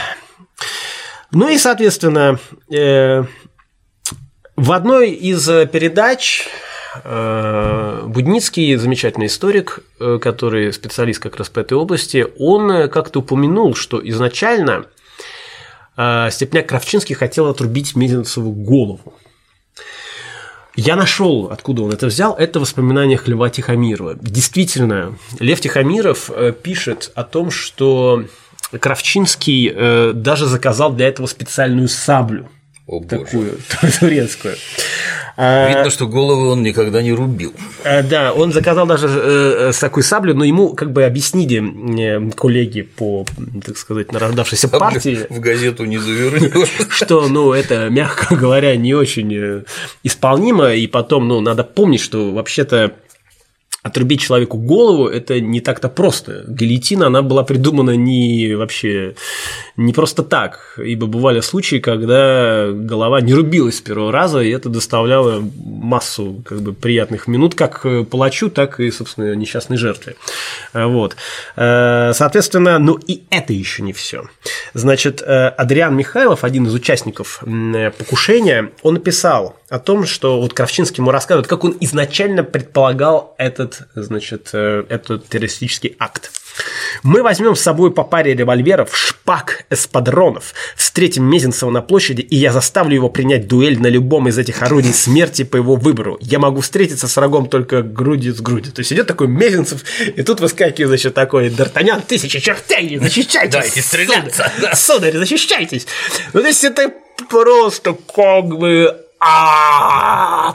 и, соответственно, в одной из передач Будницкий, замечательный историк, который специалист как раз по этой области, он как-то упомянул, что изначально Степняк Кравчинский хотел отрубить Мезенцеву голову. Я нашел, откуда он это взял, это в воспоминаниях Льва Тихомирова. Действительно, Лев Тихомиров пишет о том, что Кравчинский даже заказал для этого специальную саблю. О, боже. Такую турецкую. Видно, что голову он никогда не рубил. Да, он заказал даже э, такую саблю, но ему как бы объяснили коллеги по, так сказать, нарождавшейся партии. В газету не завернешь. Что, ну, это, мягко говоря, не очень исполнимо, и потом, ну, надо помнить, что вообще-то отрубить человеку голову – это не так-то просто. Гильотина, она была придумана не вообще не просто так, ибо бывали случаи, когда голова не рубилась с первого раза, и это доставляло массу как бы приятных минут как палачу, так и, собственно, несчастной жертве. Вот. Соответственно, ну и это еще не все. Значит, Адриан Михайлов, один из участников покушения, он написал о том, что вот Кравчинский ему рассказывает, как он изначально предполагал этот, значит, этот террористический акт. Мы возьмем с собой по паре револьверов, шпаг, эспадронов, встретим Мезенцева на площади, и я заставлю его принять дуэль на любом из этих орудий смерти по его выбору. Я могу встретиться с врагом только грудью с грудью. То есть идет такой Мезенцев, и тут выскакивает, значит, такой Д'Артаньян, тысяча чертей, защищайтесь! Дайте стреляться! Сударь, сударь, защищайтесь! Ну, то есть это просто как бы... Ад,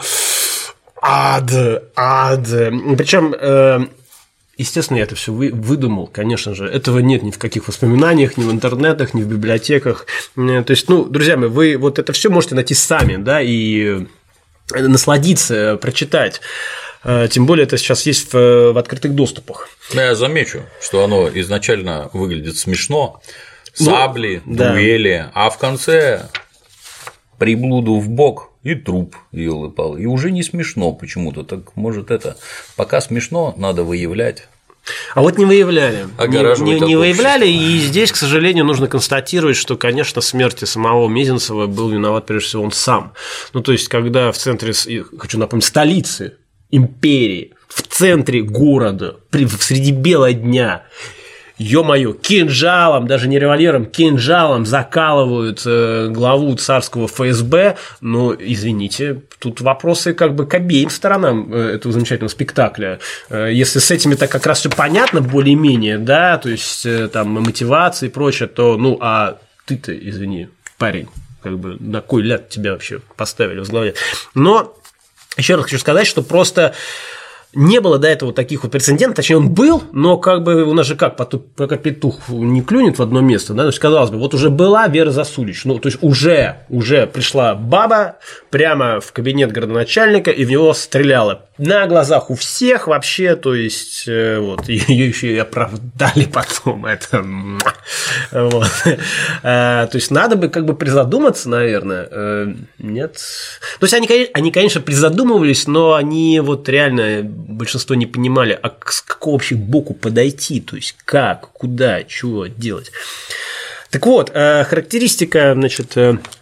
ад. Причем, естественно, я это все выдумал, конечно же. Этого нет ни в каких воспоминаниях, ни в интернетах, ни в библиотеках. То есть, ну, друзья мои, вы вот это все можете найти сами, да, и насладиться, прочитать. Тем более это сейчас есть в, в открытых доступах. Я замечу, что оно изначально выглядит смешно. Сабли, ну, дуэли, да. А в конце приблуду в бок и труп, ёлы-палы. И уже не смешно почему-то. Так может это пока смешно, надо выявлять. А вот не выявляли. Не, не, не выявляли, и здесь, к сожалению, нужно констатировать, что, конечно, в смерти самого Мезенцева был виноват прежде всего он сам. Ну, то есть, когда в центре, хочу напомнить, столицы империи, в центре города, среди бела дня, ё-моё, кинжалом, даже не револьвером, кинжалом закалывают э, главу царского эф эс бэ, но, извините, тут вопросы как бы к обеим сторонам э, этого замечательного спектакля. Э, если с этими-то как раз все понятно более-менее, да, то есть э, там мотивация и прочее, то, ну, а ты-то, извини, парень, как бы на кой ляд тебя вообще поставили в главе. Но еще раз хочу сказать, что просто не было до этого таких вот прецедентов, точнее, он был, но как бы у нас же как, пока петух не клюнет в одно место, да, то есть, казалось бы, вот уже была Вера Засулич, ну, то есть, уже, уже пришла баба прямо в кабинет городоначальника и в него стреляла на глазах у всех вообще, то есть, вот, ее еще и оправдали потом, это, вот, то есть, надо бы как бы призадуматься, наверное, нет, то есть, они, они, конечно, призадумывались, но они вот реально большинство не понимали, а к какому вообще боку подойти, то есть как, куда, чего делать. Так вот, характеристика, значит,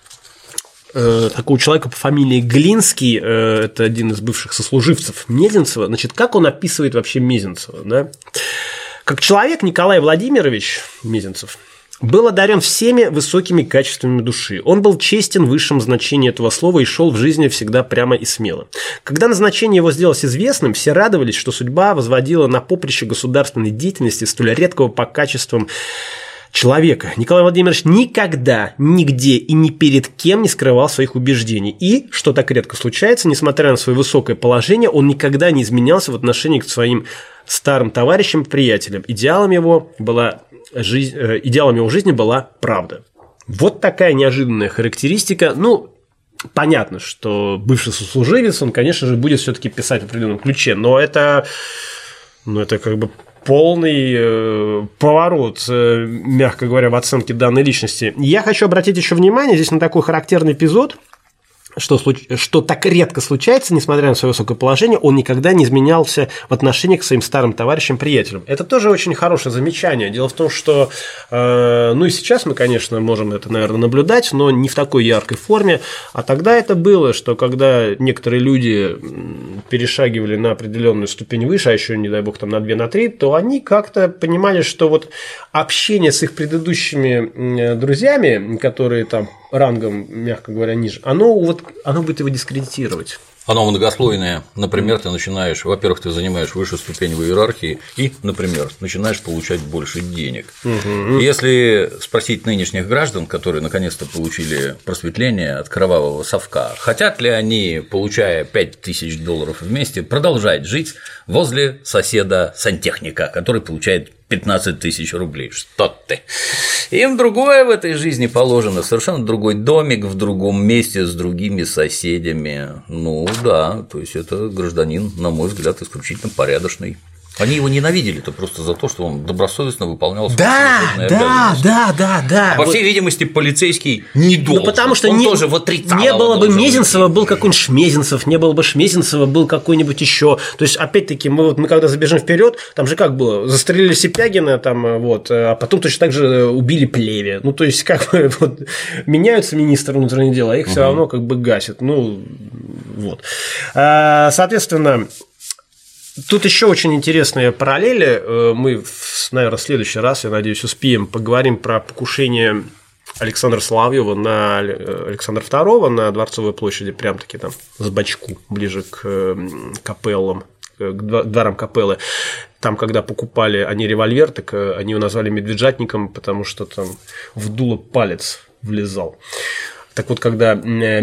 такого человека по фамилии Глинский, это один из бывших сослуживцев Мезенцева, значит, как он описывает вообще Мезенцева, да? Как человек Николай Владимирович Мезенцев был одарен всеми высокими качествами души. Он был честен в высшем значении этого слова и шел в жизни всегда прямо и смело. Когда назначение его сделалось известным, все радовались, что судьба возводила на поприще государственной деятельности столь редкого по качествам человека. Николай Владимирович никогда, нигде и ни перед кем не скрывал своих убеждений. И, что так редко случается, несмотря на свое высокое положение, он никогда не изменялся в отношении к своим старым товарищам и приятелям. Идеалом его была Жизнь, идеалом его жизни была правда. Вот такая неожиданная характеристика. Ну, понятно, что бывший сослуживец, он, конечно же, будет все-таки писать в определенном ключе, но это, ну, это как бы полный э, поворот, э, мягко говоря, в оценке данной личности. Я хочу обратить еще внимание здесь на такой характерный эпизод. Что, что так редко случается, несмотря на свое высокое положение, он никогда не изменялся в отношении к своим старым товарищам-приятелям. Это тоже очень хорошее замечание. Дело в том, что, э, ну и сейчас мы, конечно, можем это, наверное, наблюдать, но не в такой яркой форме. А тогда это было, что когда некоторые люди перешагивали на определенную ступень выше, а еще, не дай бог, там на две, на три, то они как-то понимали, что вот общение с их предыдущими друзьями, которые там рангом, мягко говоря, ниже, оно, вот, оно будет его дискредитировать. Оно многослойное. Например, ты начинаешь, во-первых, ты занимаешь высшую ступень в иерархии и, например, начинаешь получать больше денег. Угу. Если спросить нынешних граждан, которые наконец-то получили просветление от кровавого совка, хотят ли они, получая пять тысяч долларов в месяц, продолжать жить возле соседа-сантехника, который получает пятнадцать тысяч рублей. Что ты? Им другое в этой жизни положено, совершенно другой домик в другом месте с другими соседями. Ну да, то есть это гражданин, на мой взгляд, исключительно порядочный. Они его ненавидели-то просто за то, что он добросовестно выполнял свои да, служебные да, обязанности. Да, да, да. По вот. всей видимости, полицейский не должен. Ну, потому что он не, тоже в отрицало не было бы Мезенцева, быть. был какой-нибудь Шмезенцев, не было бы Шмезенцева, был какой-нибудь еще. То есть, опять-таки, мы, вот, мы когда забежим вперед, там же как было, застрелили Сипягина, там, вот, а потом точно так же убили Плеве. Ну, то есть, как бы вот, меняются министры внутренних дел, а их угу. все равно как бы гасят. Ну, вот. Соответственно. Тут еще очень интересные параллели. Мы, наверное, в следующий раз, я надеюсь, успеем поговорим про покушение Александра Соловьева на Александра второго на Дворцовой площади, прям таки там с бочку, ближе к капеллам, к дворам капеллы. Там, когда покупали они револьвер, так они его назвали медвежатником, потому что там в дуло палец влезал. Так вот, когда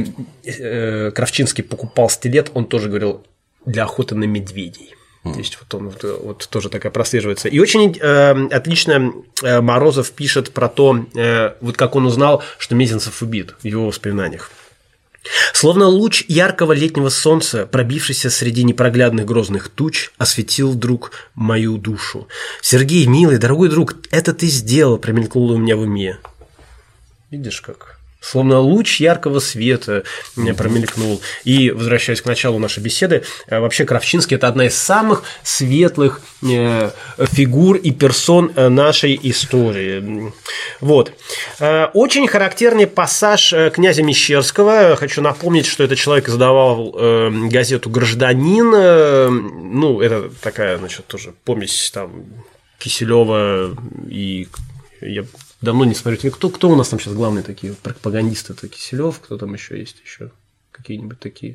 Кравчинский покупал стилет, он тоже говорил для охоты на медведей. То есть вот он вот, вот тоже такая прослеживается. И очень э, отлично э, Морозов пишет про то, э, вот как он узнал, что Мезенцев убит в его воспоминаниях. Словно луч яркого летнего солнца, пробившийся среди непроглядных грозных туч, осветил вдруг мою душу. Сергей, милый, дорогой друг, это ты сделал, промелькнуло у меня в уме. Видишь как? Словно луч яркого света меня промелькнул. И, возвращаясь к началу нашей беседы, вообще Кравчинский – это одна из самых светлых фигур и персон нашей истории. Вот. Очень характерный пассаж князя Мещерского. Хочу напомнить, что этот человек издавал газету «Гражданин». Ну, это такая, значит, тоже помесь там Киселева и… Я давно не смотрю. Кто, кто у нас там сейчас главные такие пропагандисты? Это Киселев, кто там еще есть? Еще какие-нибудь такие?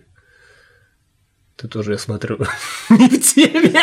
Ты тоже, я смотрю, не в теме.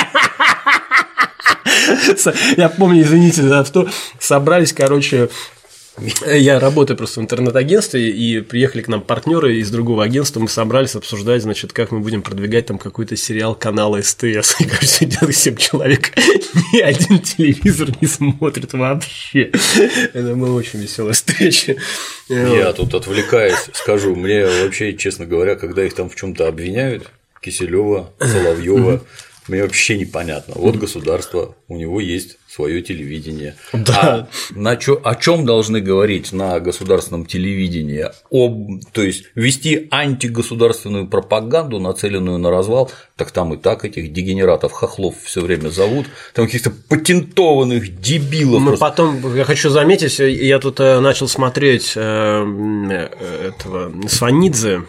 Я помню, извините за то, собрались, короче. Я работаю просто в интернет-агентстве, и приехали к нам партнеры из другого агентства, мы собрались обсуждать, значит, как мы будем продвигать там какой-то сериал канала СТС. И, короче, сидят семь человек, ни один телевизор не смотрит вообще. Это была очень веселая встреча. Я тут отвлекаюсь, скажу, мне вообще, честно говоря, когда их там в чем-то обвиняют, Киселева, Соловьева, мне вообще непонятно. Вот государство, у него есть свое телевидение. Да. А на чё, о чем должны говорить на государственном телевидении? Об, то есть вести антигосударственную пропаганду, нацеленную на развал, так там и так этих дегенератов, хохлов все время зовут, там каких-то патентованных дебилов. Мы просто... потом, я хочу заметить, я тут начал смотреть этого Сванидзе.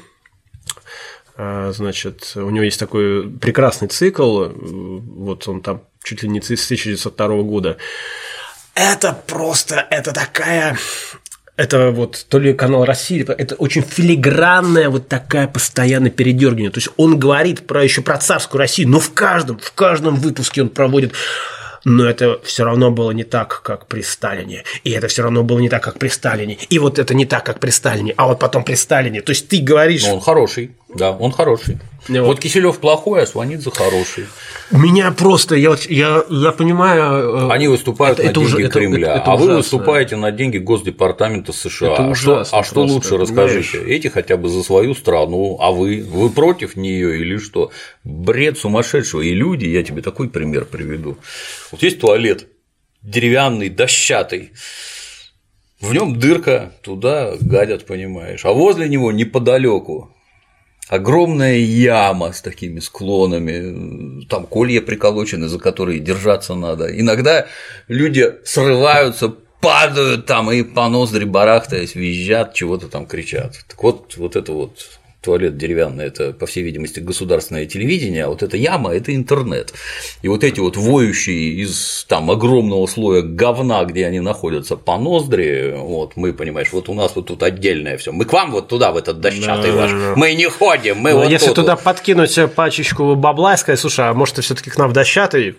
Значит, у него есть такой прекрасный цикл, вот он там чуть ли не с тысяча девятьсот второго года. Это просто, это такая, это вот то ли канал России, это очень филигранная вот такая постоянное передергивание. То есть он говорит про еще про царскую Россию, но в каждом, в каждом выпуске он проводит. Но это все равно было не так, как при Сталине. И это все равно было не так, как при Сталине. И вот это не так, как при Сталине, а вот потом при Сталине. То есть ты говоришь. Но он хороший, да, он хороший. Вот, вот Киселев плохой, а Сванидзе хороший. У меня просто, я, я, я понимаю. Они выступают это, на это деньги уже, Кремля, это, это, это а ужасно. Вы выступаете на деньги Госдепартамента США. Это ужасно, а что, а что лучше, расскажите? Понимаешь? Эти хотя бы за свою страну, а вы? Вы против нее или что? Бред сумасшедшего. И люди, я тебе такой пример приведу. Вот есть туалет деревянный, дощатый. В нем дырка, туда гадят, понимаешь. А возле него неподалеку огромная яма с такими склонами, там колья приколочены, за которые держаться надо. Иногда люди срываются, падают там и по ноздри барахтаясь, визжат, чего-то там кричат. Так вот, вот это вот туалет деревянный – это, по всей видимости, государственное телевидение, а вот эта яма – это интернет. И вот эти вот воющие из там огромного слоя говна, где они находятся, по ноздри, вот мы, понимаешь, вот у нас вот тут отдельное все. Мы к вам вот туда, в этот дощатый да, ваш, да. мы не ходим, мы вот если тут туда вот. Подкинуть пачечку бабла и сказать, слушай, а может ты все-таки к нам в дощатый?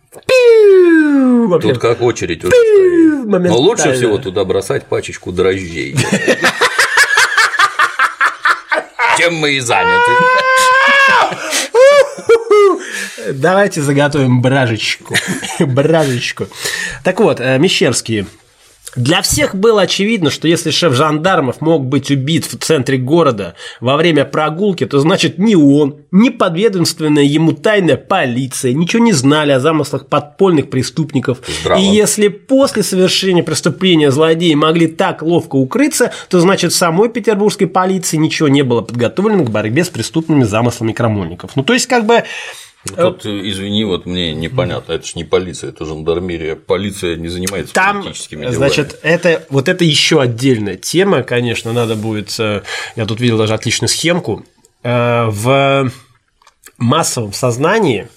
Тут как очередь уже стоит. Но лучше всего туда бросать пачечку дрожжей. Чем мы и заняты. Давайте заготовим бражечку. Бражечку. Так вот, Мещерский. Для всех было очевидно, что если шеф жандармов мог быть убит в центре города во время прогулки, то значит ни он, ни подведомственная ему тайная полиция ничего не знали о замыслах подпольных преступников. Здраво. И если после совершения преступления злодеи могли так ловко укрыться, то значит в самой петербургской полиции ничего не было подготовлено к борьбе с преступными замыслами крамольников. Ну то есть как бы… Тут, извини, вот мне непонятно, это же не полиция, это жандармерия, полиция не занимается там, политическими делами. Значит, это, вот это еще отдельная тема, конечно, надо будет, я тут видел даже отличную схемку, в массовом сознании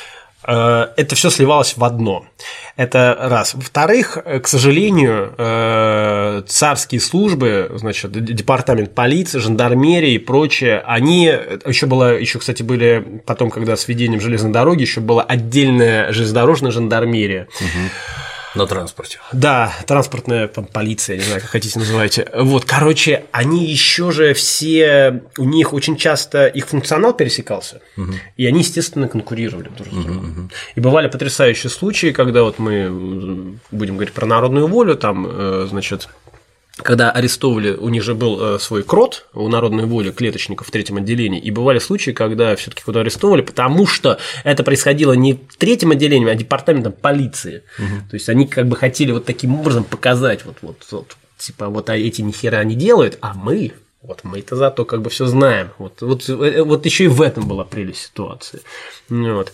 это все сливалось в одно. Это раз. Во-вторых, к сожалению, царские службы, значит, департамент полиции, жандармерии и прочее, они еще было, еще, кстати, были потом, когда с введением железной дороги, еще была отдельная железнодорожная жандармерия. Угу. На транспорте. Да, транспортная там, полиция, не знаю, как хотите называйте. Вот, короче, они еще же все, у них очень часто их функционал пересекался, угу. и они, естественно, конкурировали друг с другом. Угу, угу. И бывали потрясающие случаи, когда вот мы будем говорить про народную волю, там, значит, когда арестовывали, у них же был свой крот у народной воли клеточников в третьем отделении, и бывали случаи, когда все-таки куда арестовывали, потому что это происходило не в третьем отделении, а департаментом полиции. Угу. То есть они как бы хотели вот таким образом показать, вот, вот, вот типа вот эти нихера не делают, а мы, вот мы-то зато как бы все знаем. Вот, вот, вот еще и в этом была прелесть ситуации. Вот.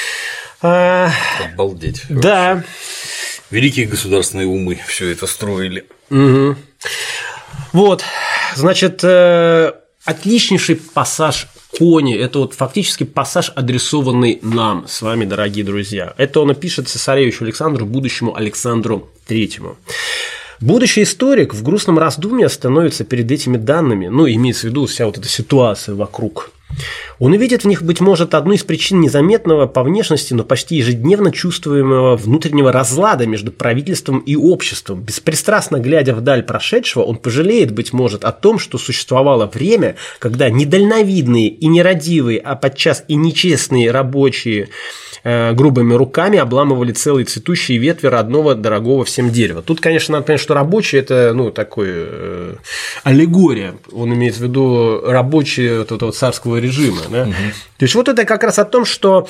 Обалдеть. Да. Великие государственные умы все это строили. Угу. Вот, значит, отличнейший пассаж «Кони» – это вот фактически пассаж, адресованный нам с вами, дорогие друзья. Это он пишет цесаревичу Александру, будущему Александру Третьему. Будущий историк в грустном раздумье становится перед этими данными, ну, имеется в виду вся вот эта ситуация вокруг. Он увидит в них, быть может, одну из причин незаметного по внешности, но почти ежедневно чувствуемого внутреннего разлада между правительством и обществом. Беспристрастно глядя вдаль прошедшего, он пожалеет, быть может, о том, что существовало время, когда недальновидные и нерадивые, а подчас и нечестные рабочие э, грубыми руками обламывали целые цветущие ветви родного, дорогого всем дерева. Тут, конечно, надо понять, что рабочие – это, ну, такой э, аллегория. Он имеет в виду рабочие вот этого царского режима. Да? Угу. То есть вот это как раз о том, что,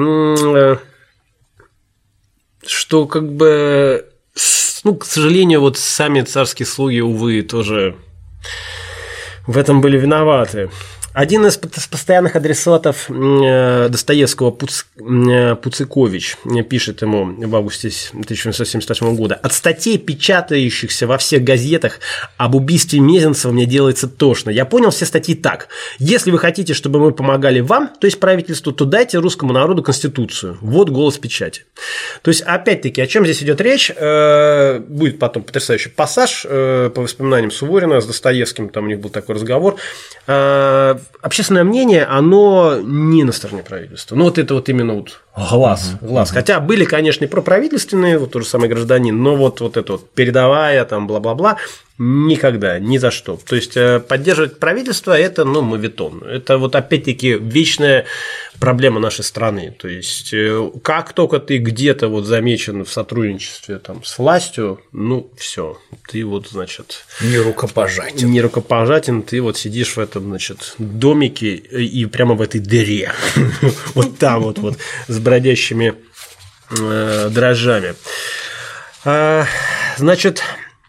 что как бы, ну, к сожалению, вот сами царские слуги, увы, тоже в этом были виноваты. Один из постоянных адресатов Достоевского, Пуц... Пуцикович, пишет ему в августе тысяча восемьсот семьдесят восьмого года: «От статей, печатающихся во всех газетах об убийстве Мезенцева, мне делается тошно. Я понял все статьи так. Если вы хотите, чтобы мы помогали вам, то есть правительству, то дайте русскому народу конституцию. Вот голос печати». То есть, опять-таки, о чем здесь идет речь? Будет потом потрясающий пассаж по воспоминаниям Суворина с Достоевским, там у них был такой разговор. Общественное мнение, оно не на стороне правительства. Ну, вот это вот именно вот глаз. Uh-huh, глаз. Uh-huh. Хотя были, конечно, и проправительственные, вот тот же самый гражданин, но вот, вот это вот передовая, там, бла-бла-бла, никогда, ни за что. То есть, поддерживать правительство – это, ну, моветон. Это вот, опять-таки, вечная проблема нашей страны. То есть, как только ты где-то вот замечен в сотрудничестве там, с властью, ну, все, ты вот, значит… Не рукопожатен. Не рукопожатен, ты вот сидишь в этом, значит, домике и прямо в этой дыре. Вот там вот, вот, с бродящими дрожжами. Значит…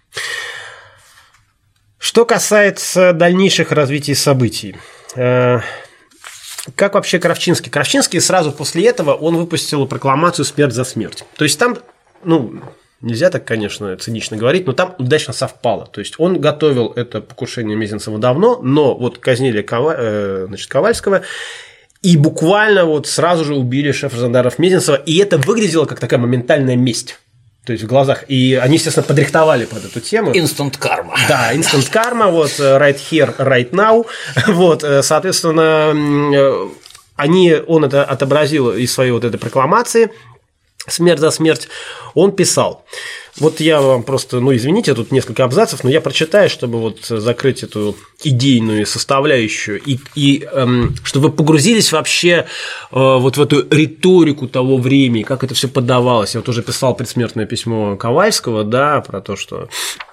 Что касается дальнейших развитий событий, как вообще Кравчинский? Кравчинский сразу после этого он выпустил прокламацию «Смерть за смерть». То есть там, ну, нельзя так, конечно, цинично говорить, но там удачно совпало. То есть он готовил это покушение Мезенцева давно, но вот казнили Кова... значит, Ковальского, и буквально вот сразу же убили шефа жандармов Мезенцева, и это выглядело как такая моментальная месть. То есть в глазах. И они, естественно, подрихтовали под эту тему. Instant карма. Да, instant карма, вот right here, right now. Вот, соответственно, они, он это отобразил из своей вот этой прокламации «Смерть за смерть». Он писал. Вот я вам просто, ну, извините, тут несколько абзацев, но я прочитаю, чтобы вот закрыть эту идейную составляющую, и, и эм, чтобы вы погрузились вообще э, вот в эту риторику того времени, как это все подавалось. Я вот уже писал предсмертное письмо Ковальского, да, про то, что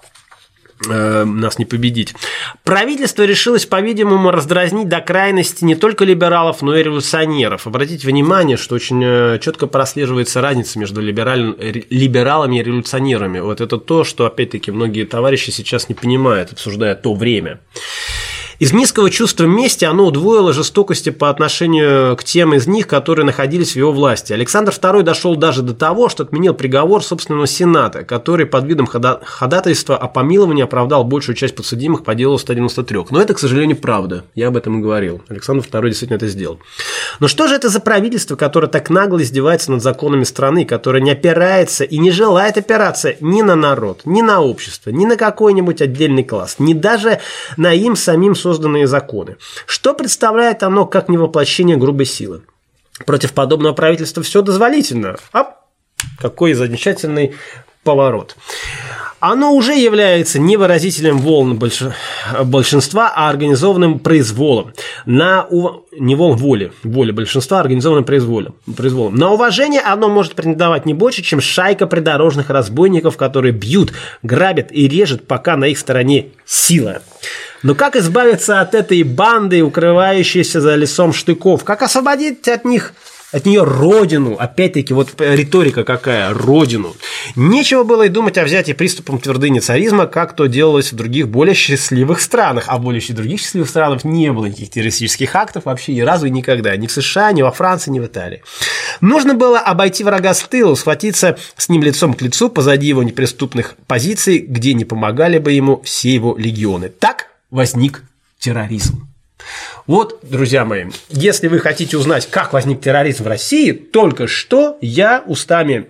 нас не победить. Правительство решилось, по-видимому, раздразнить до крайности не только либералов, но и революционеров. Обратите внимание, что очень четко прослеживается разница между либералами и революционерами. Вот это то, что, опять-таки, многие товарищи сейчас не понимают, обсуждая то время. Из низкого чувства мести оно удвоило жестокости по отношению к тем из них, которые находились в его власти. Александр второй дошел даже до того, что отменил приговор собственного Сената, который под видом ходатайства о помиловании оправдал большую часть подсудимых по делу сто девяносто три. Но это, к сожалению, правда. Я об этом и говорил. Александр второй действительно это сделал. Но что же это за правительство, которое так нагло издевается над законами страны, которое не опирается и не желает опираться ни на народ, ни на общество, ни на какой-нибудь отдельный класс, ни даже на им самим созданные законы? Что представляет оно как невоплощение грубой силы? Против подобного правительства все дозволительно. А какой замечательный поворот. Оно уже является не выразителем волн большинства, а организованным произволом. На ув... Не волн воли, воли большинства, а организованным произволом. произволом. На уважение оно может претендовать не больше, чем шайка придорожных разбойников, которые бьют, грабят и режут, пока на их стороне сила. Но как избавиться от этой банды, укрывающейся за лесом штыков? Как освободить от них... От нее родину, опять-таки, вот риторика какая, родину. Нечего было и думать о взятии приступом твердыни царизма, как то делалось в других более счастливых странах. А в более других счастливых странах не было никаких террористических актов вообще ни разу и никогда. Ни в США, ни во Франции, ни в Италии. Нужно было обойти врага с тыла, схватиться с ним лицом к лицу позади его неприступных позиций, где не помогали бы ему все его легионы. Так возник терроризм. Вот, друзья мои, если вы хотите узнать, как возник терроризм в России, только что я устами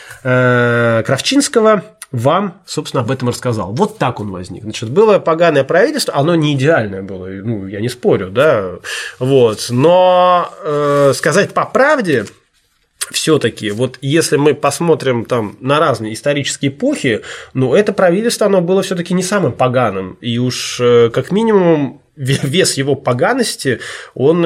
э, Кравчинского вам, собственно, об этом рассказал. Вот так он возник. Значит, было поганое правительство, оно не идеальное было, ну, я не спорю, да, вот, но э, сказать по правде... Все-таки, вот если мы посмотрим там на разные исторические эпохи, ну, это правительство, оно было все-таки не самым поганым. И уж как минимум вес его поганости, он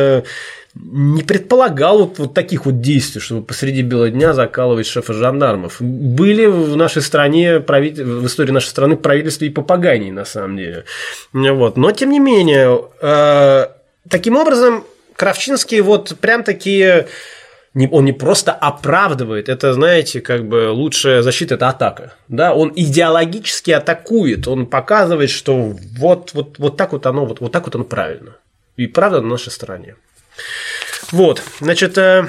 не предполагал вот, вот таких вот действий, чтобы посреди бела дня закалывать шефа жандармов. Были в нашей стране, в истории нашей страны правительства и попоганей, на самом деле. Вот. Но, тем не менее, таким образом, Кравчинский вот прям такие... Он не просто оправдывает, это, знаете, как бы лучшая защита – это атака. Да? Он идеологически атакует, он показывает, что вот, вот, вот, так вот, оно, вот, вот так вот оно правильно. И правда на нашей стороне. Вот, значит, э...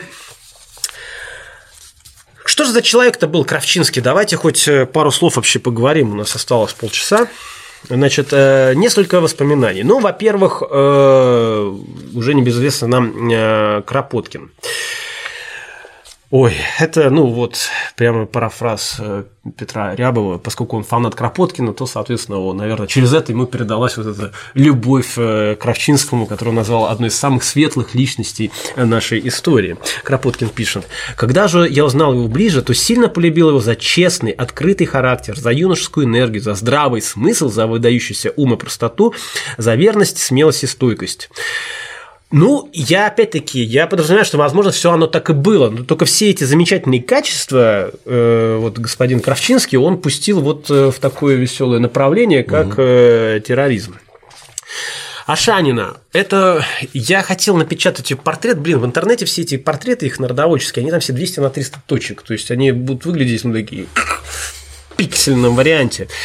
что же за человек-то был Кравчинский? Давайте хоть пару слов вообще поговорим, у нас осталось полчаса. Значит, несколько воспоминаний. Ну, во-первых, уже небезызвестный нам Кропоткин. Ой, это, ну, вот, прямо парафраз Петра Рябова, поскольку он фанат Кропоткина, то, соответственно, он, наверное, через это ему передалась вот эта любовь к Кравчинскому, которую он назвал одной из самых светлых личностей нашей истории. Кропоткин пишет: «Когда же я узнал его ближе, то сильно полюбил его за честный, открытый характер, за юношескую энергию, за здравый смысл, за выдающийся ум и простоту, за верность, смелость и стойкость». Ну, я опять-таки, я подразумеваю, что, возможно, все оно так и было, но только все эти замечательные качества э, вот господин Кравчинский, он пустил вот в такое веселое направление, как угу. э, терроризм. Ашанина. Это я хотел напечатать портрет, блин, в интернете все эти портреты, их народовольческие, они там все двести на триста точек, то есть они будут выглядеть, ну, такие в пиксельном варианте.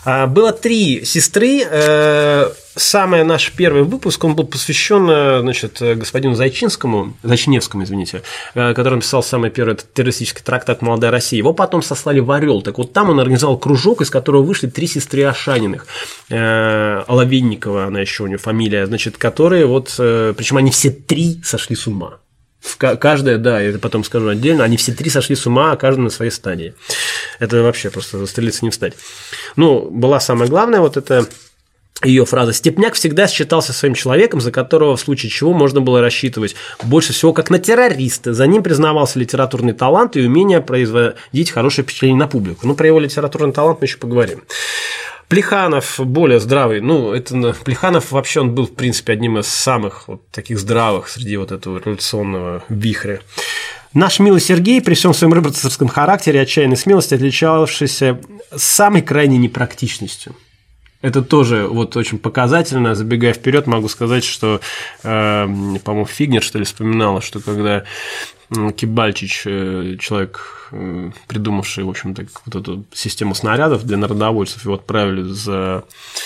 Было три сестры. Самый наш первый выпуск, он был посвящен, значит, господину Зайчинскому, Зайчневскому, извините, который написал самый первый террористический трактат «Молодая Россия». Его потом сослали в Орел. Так вот, там он организовал кружок, из которого вышли три сестры Ашаниных. Оловинникова, она еще у нее фамилия, значит, которые вот, причем они все три сошли с ума. Каждая, да, я потом скажу отдельно, они все три сошли с ума, каждая на своей стадии. Это вообще просто застрелиться не встать. Ну, была самая главная вот эта ее фраза: «Степняк всегда считался своим человеком, за которого в случае чего можно было рассчитывать больше всего как на террориста. За ним признавался литературный талант и умение производить хорошее впечатление на публику». Ну, про его литературный талант мы еще поговорим. Плеханов более здравый, ну, это Плеханов вообще он был, в принципе, одним из самых вот таких здравых среди вот этого революционного вихря. Наш милый Сергей, при всем своем рыцарском характере и отчаянной смелости, отличавшийся самой крайней непрактичностью. Это тоже вот очень показательно. Забегая вперед, могу сказать, что, э, по-моему, Фигнер, что ли, вспоминала, что когда Кибальчич, человек, придумавший, в общем-то, вот эту систему снарядов для народовольцев, его отправили за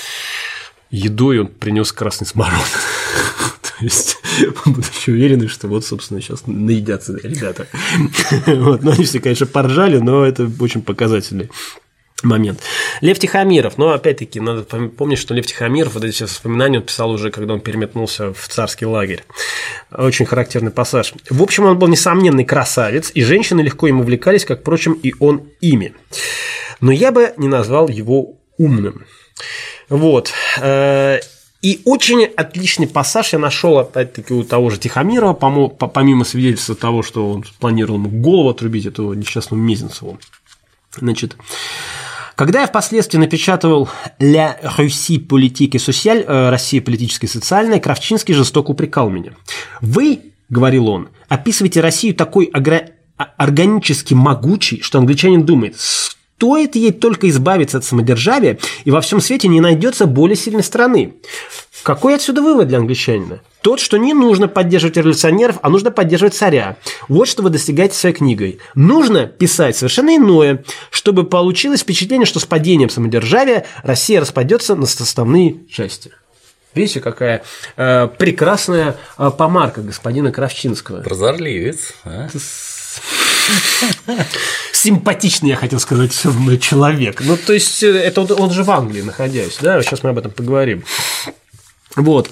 едой, он принес красный смород. То есть, будучи уверены, что вот, собственно, сейчас наедятся ребята. Вот. Но они все, конечно, поржали, но это очень показательный момент. Лев Тихомиров, но опять-таки надо помнить, что Лев Тихомиров, вот эти воспоминания он писал уже, когда он переметнулся в царский лагерь. Очень характерный пассаж. В общем, он был несомненный красавец, и женщины легко им увлекались, как, впрочем, и он ими. Но я бы не назвал его умным. Вот. И очень отличный пассаж я нашел, опять-таки, у того же Тихомирова, помимо свидетельства того, что он планировал ему голову отрубить, этого несчастного Мезенцеву. Значит, когда я впоследствии напечатывал «La Russie politique et sociale», «Россия политическая и социальная», Кравчинский жестоко упрекал меня. «Вы, — говорил он, — описываете Россию такой агро... органически могучей, что англичанин думает, стоит ей только избавиться от самодержавия, и во всем свете не найдется более сильной страны». Какой отсюда вывод для англичанина? Тот, что не нужно поддерживать революционеров, а нужно поддерживать царя. Вот что вы достигаете своей книгой. Нужно писать совершенно иное, чтобы получилось впечатление, что с падением самодержавия Россия распадется на составные части. Видите, какая э, прекрасная э, помарка господина Кравчинского. Прозорливец, а? Симпатичный, я хотел сказать, человек. Ну, то есть, это он, он же в Англии, находясь, да? Сейчас мы об этом поговорим. Вот.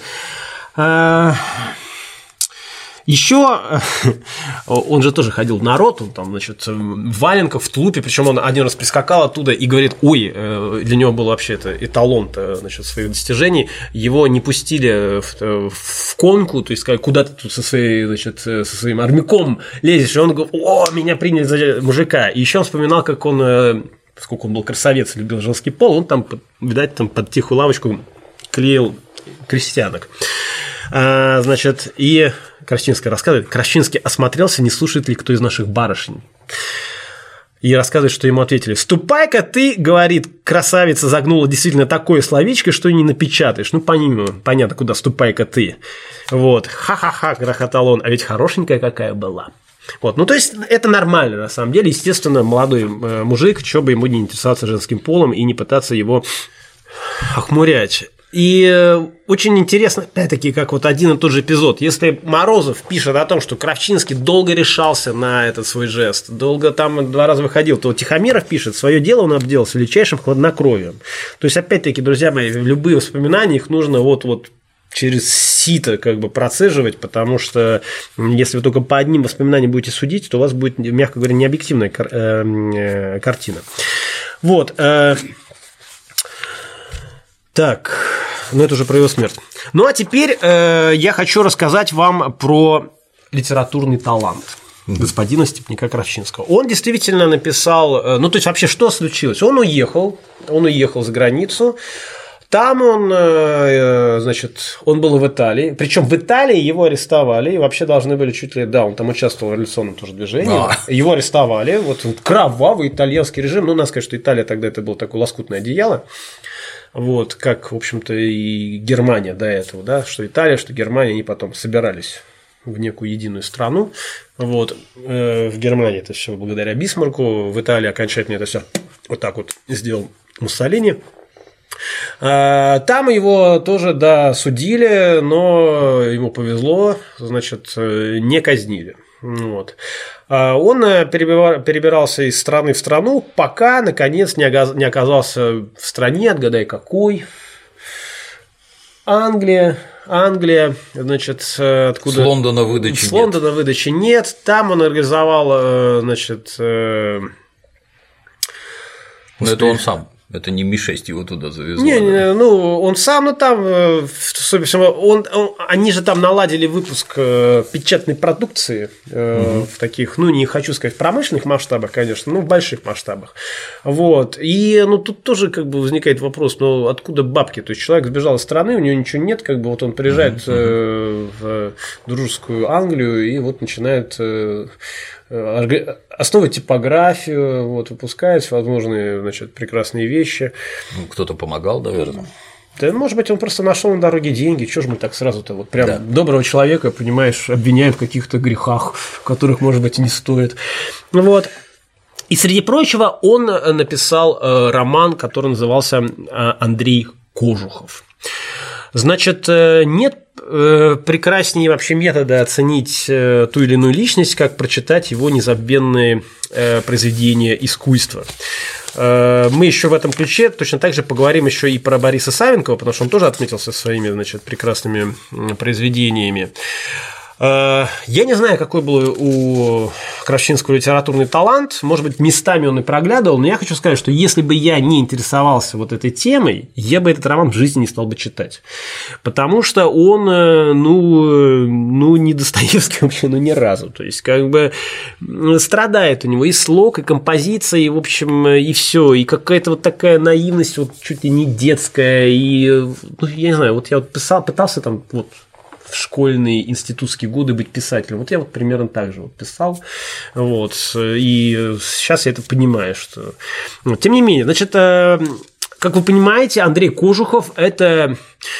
Еще он же тоже ходил в народ, он там, значит, в валенках, в тулупе, причем он один раз прискакал оттуда и говорит: ой, для него был вообще это эталон, значит, своих достижений, его не пустили в, в конку, то есть куда ты тут со, своей, значит, со своим армяком лезешь, и он говорит: о, меня приняли за мужика. И еще он вспоминал, как он, поскольку он был красавец, любил женский пол, он там, видать, там под тихую лавочку клеил крестьянок. А, значит, и Кравчинский рассказывает, Кравчинский осмотрелся, не слушает ли кто из наших барышень. И рассказывает, что ему ответили: «Ступай-ка ты, — говорит, — красавица загнула действительно такое словечко, что и не напечатаешь». Ну, помимо, понятно, куда «ступай-ка ты». Вот, ха-ха-ха, грохотал он, а ведь хорошенькая какая была. Вот, ну, то есть, это нормально, на самом деле. Естественно, молодой мужик, чего бы ему не интересоваться женским полом и не пытаться его охмурять. И очень интересно, опять-таки, как вот один и тот же эпизод. Если Морозов пишет о том, что Кравчинский долго решался на этот свой жест, долго там два раза выходил, то Тихомиров пишет: свое дело он обделал с величайшим хладнокровием. То есть, опять-таки, друзья мои, любые воспоминания, их нужно вот-вот через сито как бы процеживать, потому что если вы только по одним воспоминаниям будете судить, то у вас будет, мягко говоря, необъективная картина. Вот. Так, ну это уже про его смерть. Ну а теперь э, я хочу рассказать вам про литературный талант господина Степняка Кравчинского. Он действительно написал, ну то есть вообще что случилось? Он уехал, он уехал за границу. Там он, значит, он был в Италии, причем в Италии его арестовали, и вообще должны были чуть ли, да, он там участвовал в революционном тоже движении, а. Его арестовали, вот кровавый итальянский режим, ну, надо сказать, что Италия тогда это было такое лоскутное одеяло, вот, как, в общем-то, и Германия до этого, да, что Италия, что Германия, они потом собирались в некую единую страну, вот, в Германии это все благодаря Бисмарку, в Италии окончательно это все вот так вот сделал Муссолини. Там его тоже, да, судили, но ему повезло, значит, не казнили. Вот. Он перебирался из страны в страну, пока, наконец, не оказался в стране, отгадай, какой. Англия. Англия, значит, откуда... С Лондона выдачи нет. С Лондона выдачи нет. Там он организовал, значит... Но это он сам. Это не Ми шесть его туда завезло. Не, да? не, ну, он сам, ну, там, собственно, он, он, они же там наладили выпуск печатной продукции э, угу. в таких, ну, не хочу сказать, промышленных масштабах, конечно, но в больших масштабах. Вот. И, ну, тут тоже, как бы, возникает вопрос, ну, откуда бабки? То есть, человек сбежал из страны, у него ничего нет, как бы, вот он приезжает угу. э, в дружескую Англию и вот начинает... Э, основывать типографию, вот, выпускать всевозможные, значит, прекрасные вещи. Ну, кто-то помогал, наверное. Да, может быть, он просто нашел на дороге деньги. Чего же мы так сразу-то вот прям да. доброго человека, понимаешь, обвиняем в каких-то грехах, которых, может быть, и не стоит. Вот. И, среди прочего, он написал роман, который назывался «Андрей Кожухов». Значит, нет прекраснее вообще метода оценить ту или иную личность, как прочитать его незабвенные произведения искусства. Мы еще в этом ключе точно так же поговорим еще и про Бориса Савенкова, потому что он тоже отметился своими, значит, прекрасными произведениями. Я не знаю, какой был у Кравчинского литературный талант, может быть, местами он и проглядывал, но я хочу сказать, что если бы я не интересовался вот этой темой, я бы этот роман в жизни не стал бы читать, потому что он, ну, ну не Достоевский вообще, ну, ни разу, то есть, как бы страдает у него и слог, и композиция, и, в общем, и все, и какая-то вот такая наивность, вот чуть ли не детская, и, ну, я не знаю, вот я вот писал, пытался там, вот, в школьные институтские годы быть писателем. Вот я вот примерно так же вот писал. Вот. И сейчас я это понимаю, что... Тем не менее, значит, как вы понимаете, Андрей Кожухов – это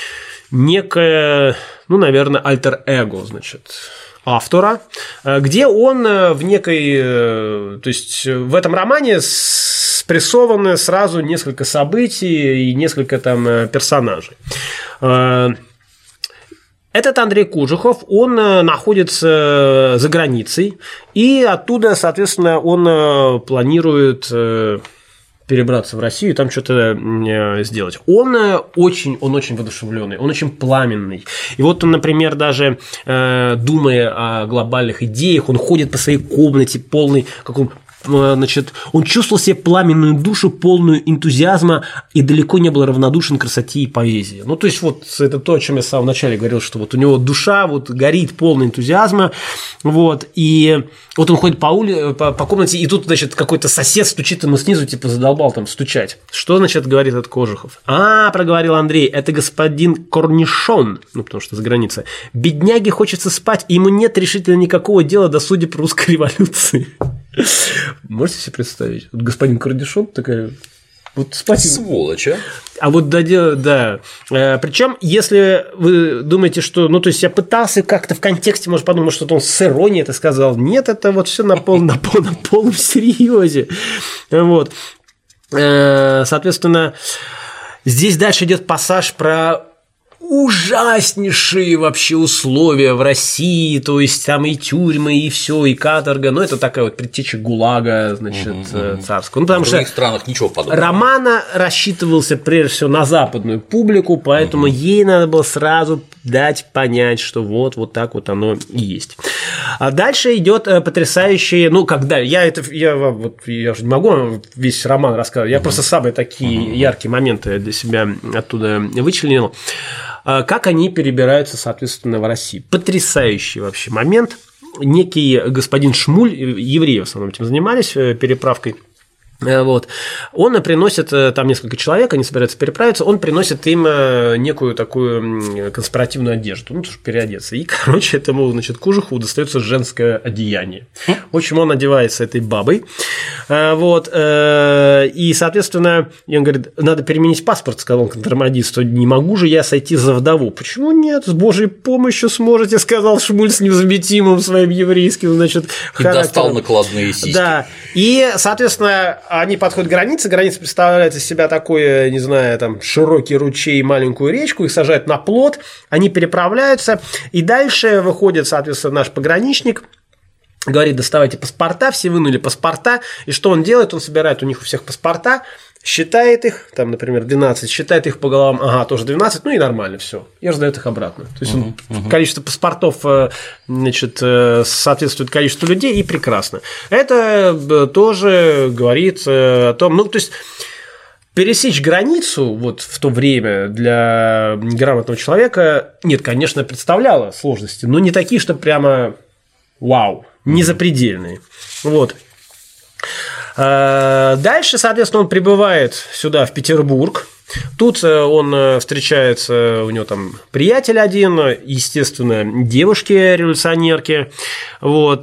некое, ну, наверное, альтер-эго, значит, автора, где он в некой... То есть, в этом романе спрессованы сразу несколько событий и несколько там персонажей. Этот Андрей Кожухов, он находится за границей, и оттуда, соответственно, он планирует перебраться в Россию и там что-то сделать. Он очень, он очень воодушевленный, он очень пламенный. И вот он, например, даже думая о глобальных идеях, он ходит по своей комнате полный, как он... Значит, он чувствовал себе пламенную душу, полную энтузиазма, и далеко не был равнодушен к красоте и поэзии. Ну, то есть, вот это то, о чем я в самом начале говорил, что вот у него душа вот горит, полная энтузиазма, вот, и вот он ходит по, ули... по, по комнате, и тут, значит, какой-то сосед стучит ему снизу, типа задолбал там стучать. Что, значит, говорит этот Кожухов? А, проговорил Андрей, это господин Корнишон, ну, потому что за границей. Бедняге хочется спать, и ему нет решительно никакого дела до судеб русской революции. Можете себе представить? Вот господин Корнишон такая... Вот спать... Сволочь, а? А вот да, да. Причем, если вы думаете, что, ну, то есть я пытался как-то в контексте, может, подумать, что он с иронией это сказал. Нет, это вот все на полном, на полном, полном серьезе. Вот. Соответственно, здесь дальше идет пассаж про ужаснейшие вообще условия в России, то есть там и тюрьмы, и все, и каторга, но это такая вот предтеча ГУЛАГа, значит, угу, царского. Ну, потому в других что странах ничего подобного. Романа рассчитывался прежде всего на западную публику, поэтому угу. ей надо было сразу дать понять, что вот, вот так вот оно и есть. А дальше идет потрясающие, ну, когда я это, я, вот, я же не могу весь роман рассказывать, я угу. просто самые такие угу. яркие моменты для себя оттуда вычленил. Как они перебираются, соответственно, в Россию. Потрясающий вообще момент. Некий господин Шмуль, евреи в основном этим занимались, переправкой. Вот. Он приносит, там несколько человек, они собираются переправиться, он приносит им некую такую конспиративную одежду, ну, чтобы переодеться. И, короче, этому, значит, Кожухову достается женское одеяние. В общем, он одевается этой бабой. Вот. И, соответственно, он говорит, надо переменить паспорт, сказал контрабандисту, не могу же я сойти за вдову. Почему нет? С Божьей помощью сможете, сказал Шмуль с невозмутимым своим еврейским, значит, характером. И достал накладные сиськи. Да. И, соответственно, они подходят к границе, граница представляет из себя такой, не знаю, там, широкий ручей, маленькую речку, их сажают на плот, они переправляются, и дальше выходит, соответственно, наш пограничник, говорит, доставайте паспорта, все вынули паспорта, и что он делает? Он собирает у них у всех паспорта, считает их, там, например, двенадцать, считает их по головам, ага, тоже двенадцать, ну и нормально, все, и раздает их обратно. То есть uh-huh, uh-huh. количество паспортов, значит, соответствует количеству людей, и прекрасно. Это тоже говорит о том, ну, то есть пересечь границу вот в то время для грамотного человека, нет, конечно, представляло сложности, но не такие, что прямо вау, не запредельные. Вот. Дальше, соответственно, он прибывает сюда, в Петербург. Тут он встречается, у него там приятель один, естественно, девушки-революционерки. Вот.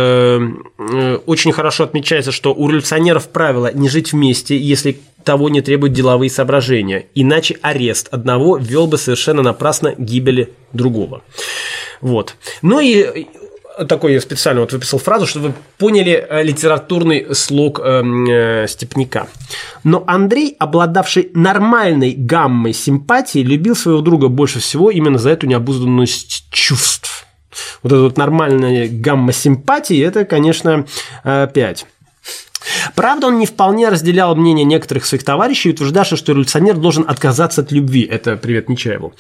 Очень хорошо отмечается, что у революционеров правило не жить вместе, если того не требуют деловые соображения. Иначе арест одного вел бы совершенно напрасно гибели другого. Вот. Ну и такой я специально вот выписал фразу, чтобы вы поняли литературный слог э, Степняка. Но Андрей, обладавший нормальной гаммой симпатии, любил своего друга больше всего именно за эту необузданность чувств. Вот эта вот нормальная гамма симпатии, это, конечно, пять. Правда, он не вполне разделял мнение некоторых своих товарищей, утверждавших, что революционер должен отказаться от любви. Это привет Нечаеву.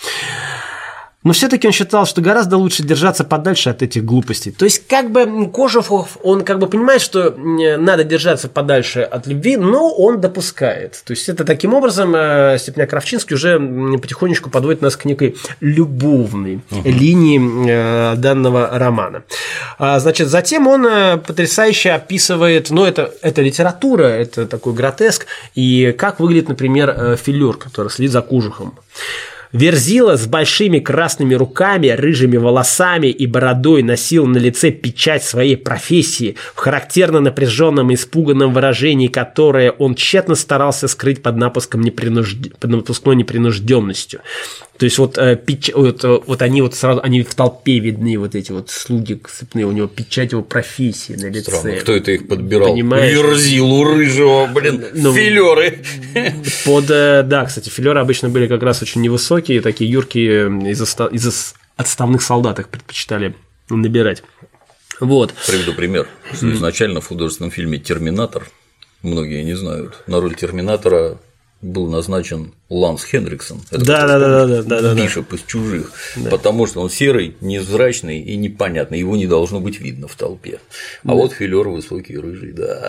Но все-таки он считал, что гораздо лучше держаться подальше от этих глупостей. То есть, как бы Кожухов, он как бы понимает, что надо держаться подальше от любви, но он допускает. То есть, это таким образом Степняк-Кравчинский уже потихонечку подводит нас к некой любовной uh-huh. линии данного романа. Значит, затем он потрясающе описывает, ну, это, это литература, это такой гротеск, и как выглядит, например, филер, который следит за Кожухом. Верзила с большими красными руками, рыжими волосами и бородой носил на лице печать своей профессии, в характерно напряженном и испуганном выражении, которое он тщетно старался скрыть под напуском непринужд... под напускной непринужденностью. То есть вот, э, печ... вот, вот они вот сразу, они в толпе видны, вот эти вот слуги цепные, у него печать его профессии на лице. Странно, кто это их подбирал? Понимаешь? Верзилу рыжего, блин, ну, филеры. Под, да, кстати, филеры обычно были как раз очень невысокие, такие юркие, из, оста... из отставных солдат их предпочитали набирать. Вот. Приведу пример. Изначально в художественном фильме «Терминатор», многие не знают, на роль Терминатора был назначен Ланс Хенриксон, это да, да, да, да, да, да, Бишоп из «Чужих», да. Потому что он серый, невзрачный и непонятный, его не должно быть видно в толпе. А да. Вот филер высокий, рыжий, да.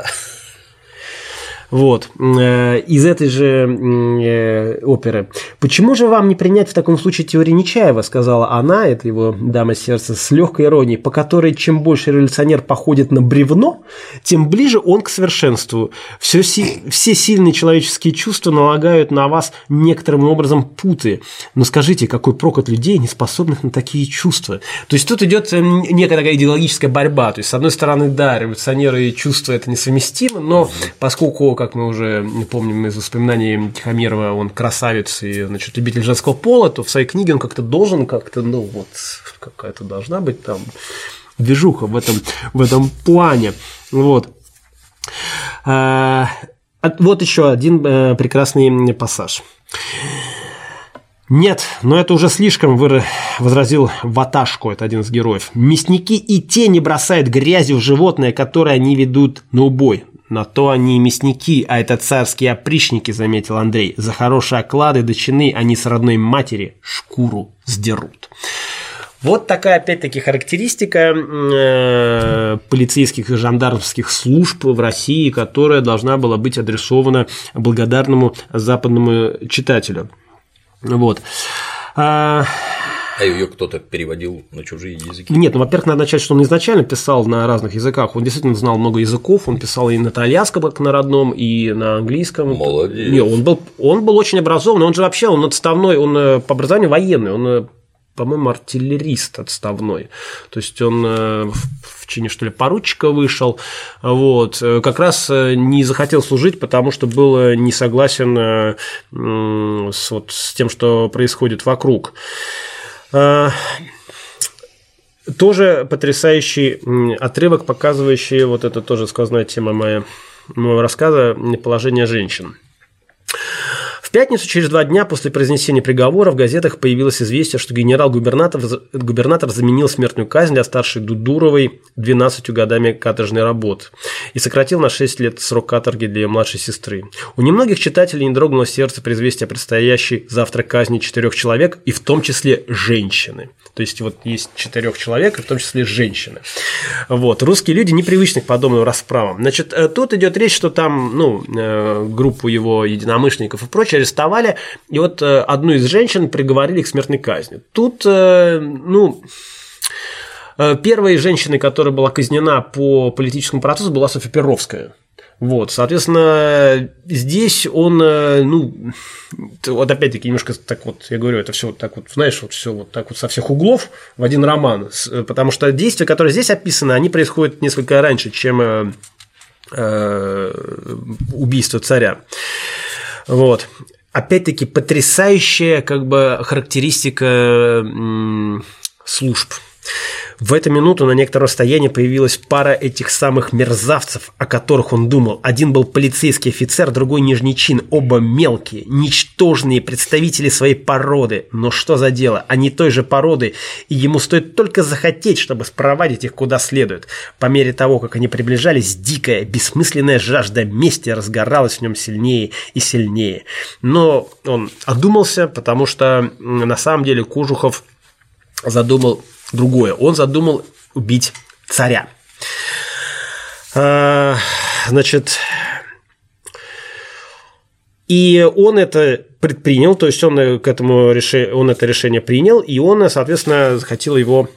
Вот. Из этой же оперы. «Почему же вам не принять в таком случае теорию Нечаева?» — сказала она, это его дама сердца, с легкой иронией, по которой чем больше революционер походит на бревно, тем ближе он к совершенству. Все, все сильные человеческие чувства налагают на вас некоторым образом путы. Но скажите, какой прок от людей, не способных на такие чувства? То есть тут идет некая такая идеологическая борьба. То есть, с одной стороны, да, революционеры и чувства это несовместимо, но поскольку, как мы уже помним из воспоминаний Тихомирова, он красавец и, значит, любитель женского пола, то в своей книге он как-то должен, как-то, ну вот, какая-то должна быть там движуха в этом, в этом плане. Вот. А, вот еще один прекрасный пассаж. «Нет, но это уже слишком», – возразил Ваташко, это один из героев. «Мясники и те не бросают грязью в животное, которое они ведут на убой. На то они и мясники, а это царские опричники», – заметил Андрей. «За хорошие оклады до чины они с родной матери шкуру сдерут». Вот такая, опять-таки, характеристика э, полицейских и жандармских служб в России, которая должна была быть адресована благодарному западному читателю. Вот. А... а ее кто-то переводил на чужие языки? Нет, ну, во-первых, надо начать, что он изначально писал на разных языках. Он действительно знал много языков. Он писал и на итальянском, как на родном, и на английском. Молодец. Не, он был, он был очень образованный. Он же вообще, он отставной, он по образованию военный. Он, по-моему, артиллерист отставной. То есть он в чине, что ли, поручика вышел. Вот. Как раз не захотел служить, потому что был не согласен с, вот, с тем, что происходит вокруг. Тоже потрясающий отрывок, показывающий, вот это тоже сквозная тема моя, моего рассказа «Положение женщин». В пятницу, через два дня после произнесения приговора, в газетах появилось известие, что генерал-губернатор губернатор заменил смертную казнь для старшей Дудуровой двенадцатью годами каторжной работы и сократил на шесть лет срок каторги для ее младшей сестры. У немногих читателей не дрогнуло сердце при известии о предстоящей завтра казни четырех человек, и в том числе женщины. То есть, вот есть четырех человек, и в том числе женщины. Вот. Русские люди непривычны к подобным расправам. Значит, тут идет речь, что там, ну, группу его единомышленников и прочее арестовали, и вот одну из женщин приговорили к смертной казни. Тут, ну, первой женщиной, которая была казнена по политическому процессу, была Софья Перовская. Вот, соответственно, здесь он, ну, вот опять-таки немножко так вот, я говорю, это все вот так вот, знаешь, вот все вот так вот со всех углов в один роман, потому что действия, которые здесь описаны, они происходят несколько раньше, чем убийство царя. Вот. Опять-таки потрясающая как бы характеристика служб. В эту минуту на некотором расстоянии появилась пара этих самых мерзавцев, о которых он думал. Один был полицейский офицер, другой нижний чин. Оба мелкие, ничтожные представители своей породы. Но что за дело? Они той же породы, и ему стоит только захотеть, чтобы спровадить их куда следует. По мере того, как они приближались, дикая, бессмысленная жажда мести разгоралась в нем сильнее и сильнее. Но он одумался, потому что на самом деле Кожухов задумал другое. Он задумал убить царя. Значит, и он это предпринял, то есть он, к этому решению, он это решение принял, и он, соответственно, хотел его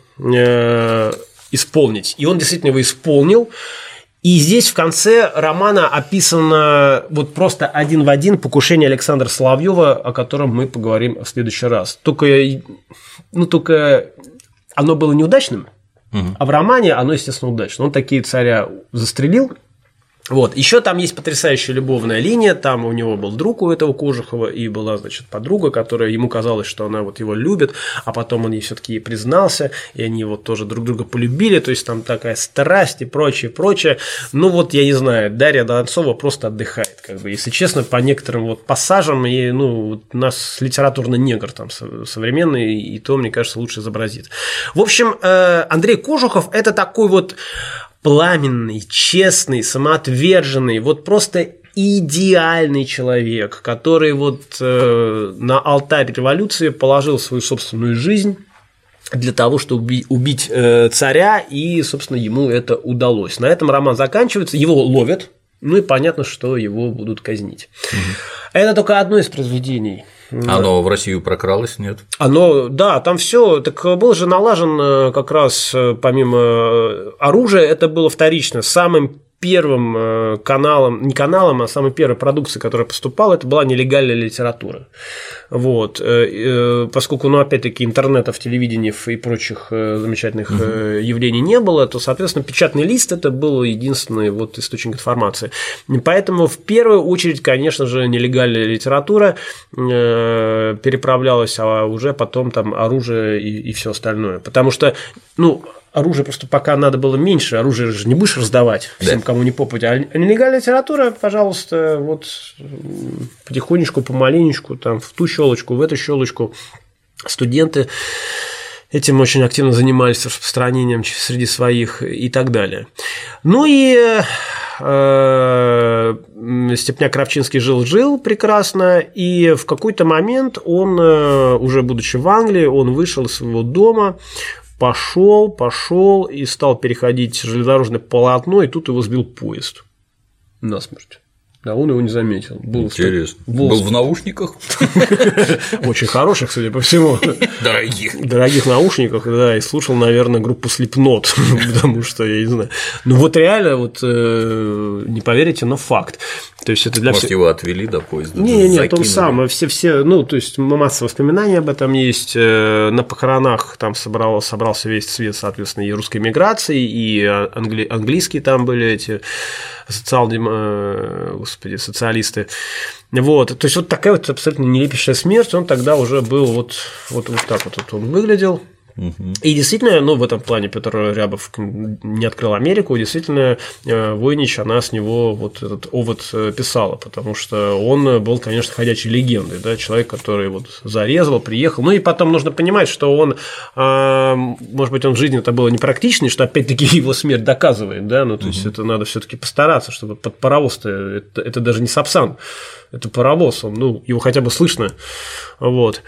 исполнить. И он действительно его исполнил. И здесь в конце романа описано вот просто один в один покушение Александра Соловьева, о котором мы поговорим в следующий раз. Только, ну, только оно было неудачным, угу. А в романе оно, естественно, удачно. Он такие царя застрелил. Вот. Еще там есть потрясающая любовная линия. Там у него был друг у этого Кожухова, и была, значит, подруга, которая ему казалось, что она вот его любит, а потом он ей все-таки признался, и они вот тоже друг друга полюбили. То есть там такая страсть и прочее, прочее. Ну вот, я не знаю, Дарья Донцова просто отдыхает, как бы, если честно, по некоторым вот пассажам, и, ну, у нас литературный негр там современный, и то, мне кажется, лучше изобразит. В общем, Андрей Кожухов – это такой вот пламенный, честный, самоотверженный, вот просто идеальный человек, который вот э, на алтарь революции положил свою собственную жизнь для того, чтобы убить э, царя, и, собственно, ему это удалось. На этом роман заканчивается, его ловят, ну и понятно, что его будут казнить. Угу. Это только одно из произведений. Оно в Россию прокралось, нет? Оно, да, там все. Так был же налажен как раз помимо оружия, это было вторично. Самым первым каналом, не каналом, а самой первой продукцией, которая поступала, это была нелегальная литература. Вот. Поскольку, ну, опять-таки, интернетов, телевидения и прочих замечательных угу. явлений не было, то, соответственно, печатный лист – это был единственный вот источник информации. Поэтому, в первую очередь, конечно же, нелегальная литература переправлялась, а уже потом там оружие и, и все остальное. Потому что, ну, оружие просто пока надо было меньше, оружие же не будешь раздавать всем, да. кому не попадя. А нелегальная литература, пожалуйста, вот потихонечку, помаленечку, там, в ту щелочку, в эту щелочку. Студенты этим очень активно занимались распространением среди своих и так далее. Ну и э, Степняк-Кравчинский жил-жил прекрасно, и в какой-то момент он, уже будучи в Англии, он вышел из своего дома, пошел, пошел и стал переходить железнодорожное полотно, и тут его сбил поезд насмерть. Да, он его не заметил. Был Интересно. Был, был в наушниках? Очень хороших, судя по всему. Дорогих. Дорогих наушниках, да, и слушал, наверное, группу Slipknot, потому что, я не знаю. Ну, вот реально, вот не поверите, но факт. То есть это для Может, всех... его отвели до поезда? Не, нет, он сам, все-все, ну, то есть масса воспоминаний об этом есть. На похоронах там собрал, собрался весь цвет, соответственно, и русской миграции, и англи... английские там были эти социал... Господи, социалисты. Вот, то есть вот такая вот абсолютно нелепейшая смерть, он тогда уже был вот, вот, вот так вот, вот он выглядел. Угу. И действительно, ну, в этом плане Петр Рябов не открыл Америку, действительно, Войнич, она с него вот этот овод писала, потому что он был, конечно, ходячей легендой, да, человек, который вот зарезал, приехал. Ну, и потом нужно понимать, что он, может быть, он в жизни это было непрактичный, что опять-таки его смерть доказывает, да, ну, то есть угу. это надо все-таки постараться, чтобы под паровоз-то, это, это даже не Сапсан, это паровоз, он, ну, его хотя бы слышно, вот.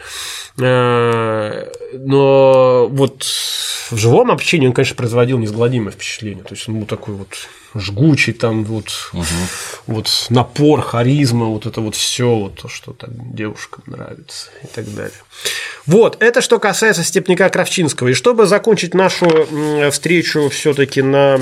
Но вот в живом общении он, конечно, производил неизгладимое впечатление, то есть он был такой вот жгучий, там вот, угу. вот напор, харизма, вот это вот все, вот то, что там девушкам нравится и так далее. Вот, это что касается Степняка Кравчинского. И чтобы закончить нашу встречу все-таки на,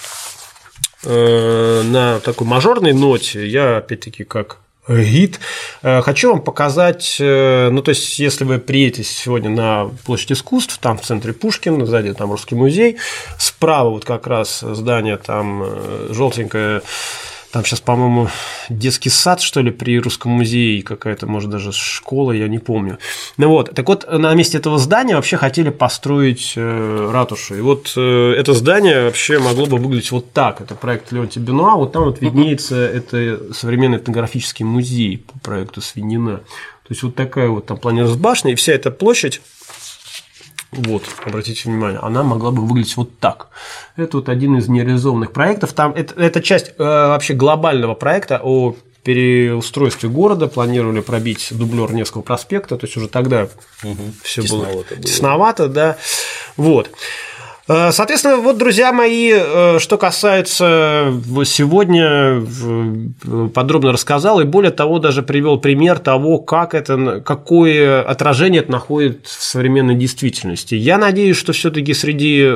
на такой мажорной ноте, я опять-таки как гид, хочу вам показать, ну, то есть, если вы приедете сегодня на площадь искусств, там в центре Пушкин, сзади там Русский музей, справа вот как раз здание там желтенькое, там сейчас, по-моему, детский сад, что ли, при Русском музее, какая-то, может, даже школа, я не помню. Ну вот, так вот, на месте этого здания вообще хотели построить э, ратушу. И вот э, это здание вообще могло бы выглядеть вот так. Это проект Леонтия Бенуа, вот там вот виднеется это современный этнографический музей по проекту Свинина. То есть вот такая вот там планировалась башня, и вся эта площадь, вот, обратите внимание, она могла бы выглядеть вот так. Это вот один из нереализованных проектов. Там это, это часть э, вообще глобального проекта о переустройстве города. Планировали пробить дублер Невского проспекта, то есть уже тогда угу. все было, было тесновато, да. Вот. Соответственно, вот, друзья мои, что касается сегодня, подробно рассказал, и более того, даже привел пример того, как это, какое отражение это находит в современной действительности. Я надеюсь, что все-таки среди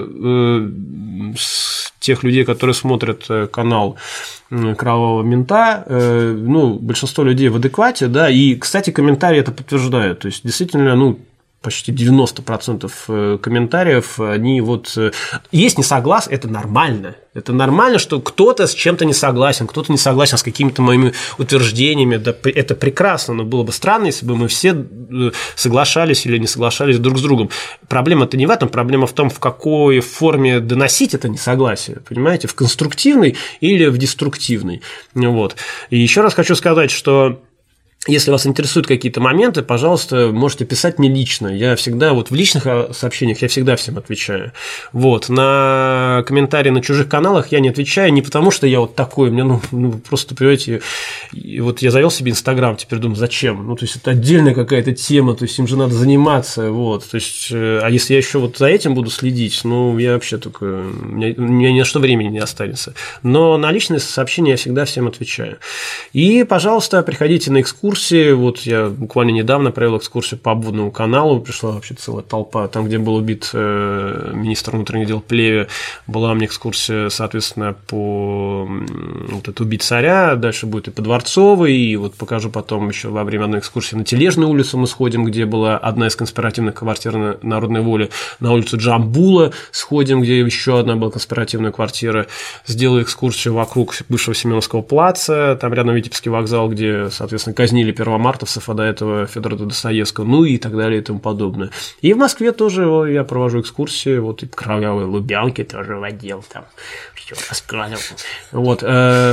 тех людей, которые смотрят канал Кровавого мента, ну, большинство людей в адеквате, да, и, кстати, комментарии это подтверждают. То есть, действительно, ну, почти девяносто процентов комментариев, они вот… Есть несогласие, это нормально. Это нормально, что кто-то с чем-то не согласен, кто-то не согласен с какими-то моими утверждениями. Да, это прекрасно, но было бы странно, если бы мы все соглашались или не соглашались друг с другом. Проблема-то не в этом, проблема в том, в какой форме доносить это несогласие, понимаете, в конструктивной или в деструктивной. Вот. И еще раз хочу сказать, что… Если вас интересуют какие-то моменты, пожалуйста, можете писать мне лично. Я всегда, вот в личных сообщениях я всегда всем отвечаю. Вот, на комментарии на чужих каналах я не отвечаю не потому, что я вот такой, мне, ну, ну просто, понимаете, вот я завел себе Инстаграм, теперь думаю, зачем? Ну, то есть, это отдельная какая-то тема, то есть, им же надо заниматься, вот, то есть, а если я еще вот за этим буду следить, ну, я вообще только, у меня, у меня ни на что времени не останется. Но на личные сообщения я всегда всем отвечаю. И, пожалуйста, приходите на экскурсию. Вот я буквально недавно провел экскурсию по обводному каналу, пришла вообще целая толпа, там, где был убит министр внутренних дел Плеве, была мне экскурсия, соответственно, по вот это убить царя, дальше будет и по Дворцовой, и вот покажу потом еще во время одной экскурсии на Тележную улицу мы сходим, где была одна из конспиративных квартир Народной воли, на улицу Джамбула сходим, где еще одна была конспиративная квартира, сделаю экскурсию вокруг бывшего Семеновского плаца, там рядом Витебский вокзал, где, соответственно, казнили первомартовцев, а до этого Федора Достоевского, ну и так далее и тому подобное. И в Москве тоже я провожу экскурсии, вот и по Кровавой Лубянке тоже водил, там все рассказывал. Вот,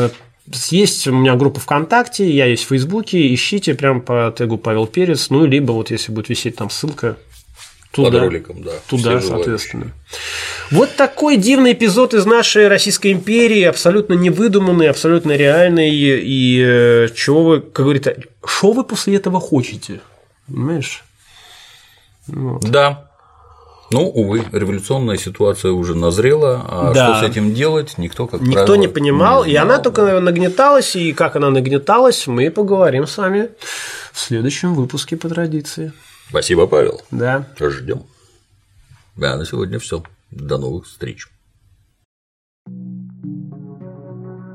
есть у меня группа ВКонтакте, я есть в Фейсбуке, ищите прям по тегу Павел Перец, ну, либо вот если будет висеть там ссылка, туда, под роликом, да. Туда, соответственно. Вот такой дивный эпизод из нашей Российской империи, абсолютно невыдуманный, абсолютно реальный. И э, чего вы, как говорится, что вы после этого хотите? Понимаешь? Вот. Да. Ну, увы, революционная ситуация уже назрела, а да. Что с этим делать, никто, как никто правило, не понимал, не и она только нагнеталась, и как она нагнеталась, мы поговорим с вами в следующем выпуске по традиции. Спасибо, Павел. Да. Ждем. Да, на сегодня все. До новых встреч.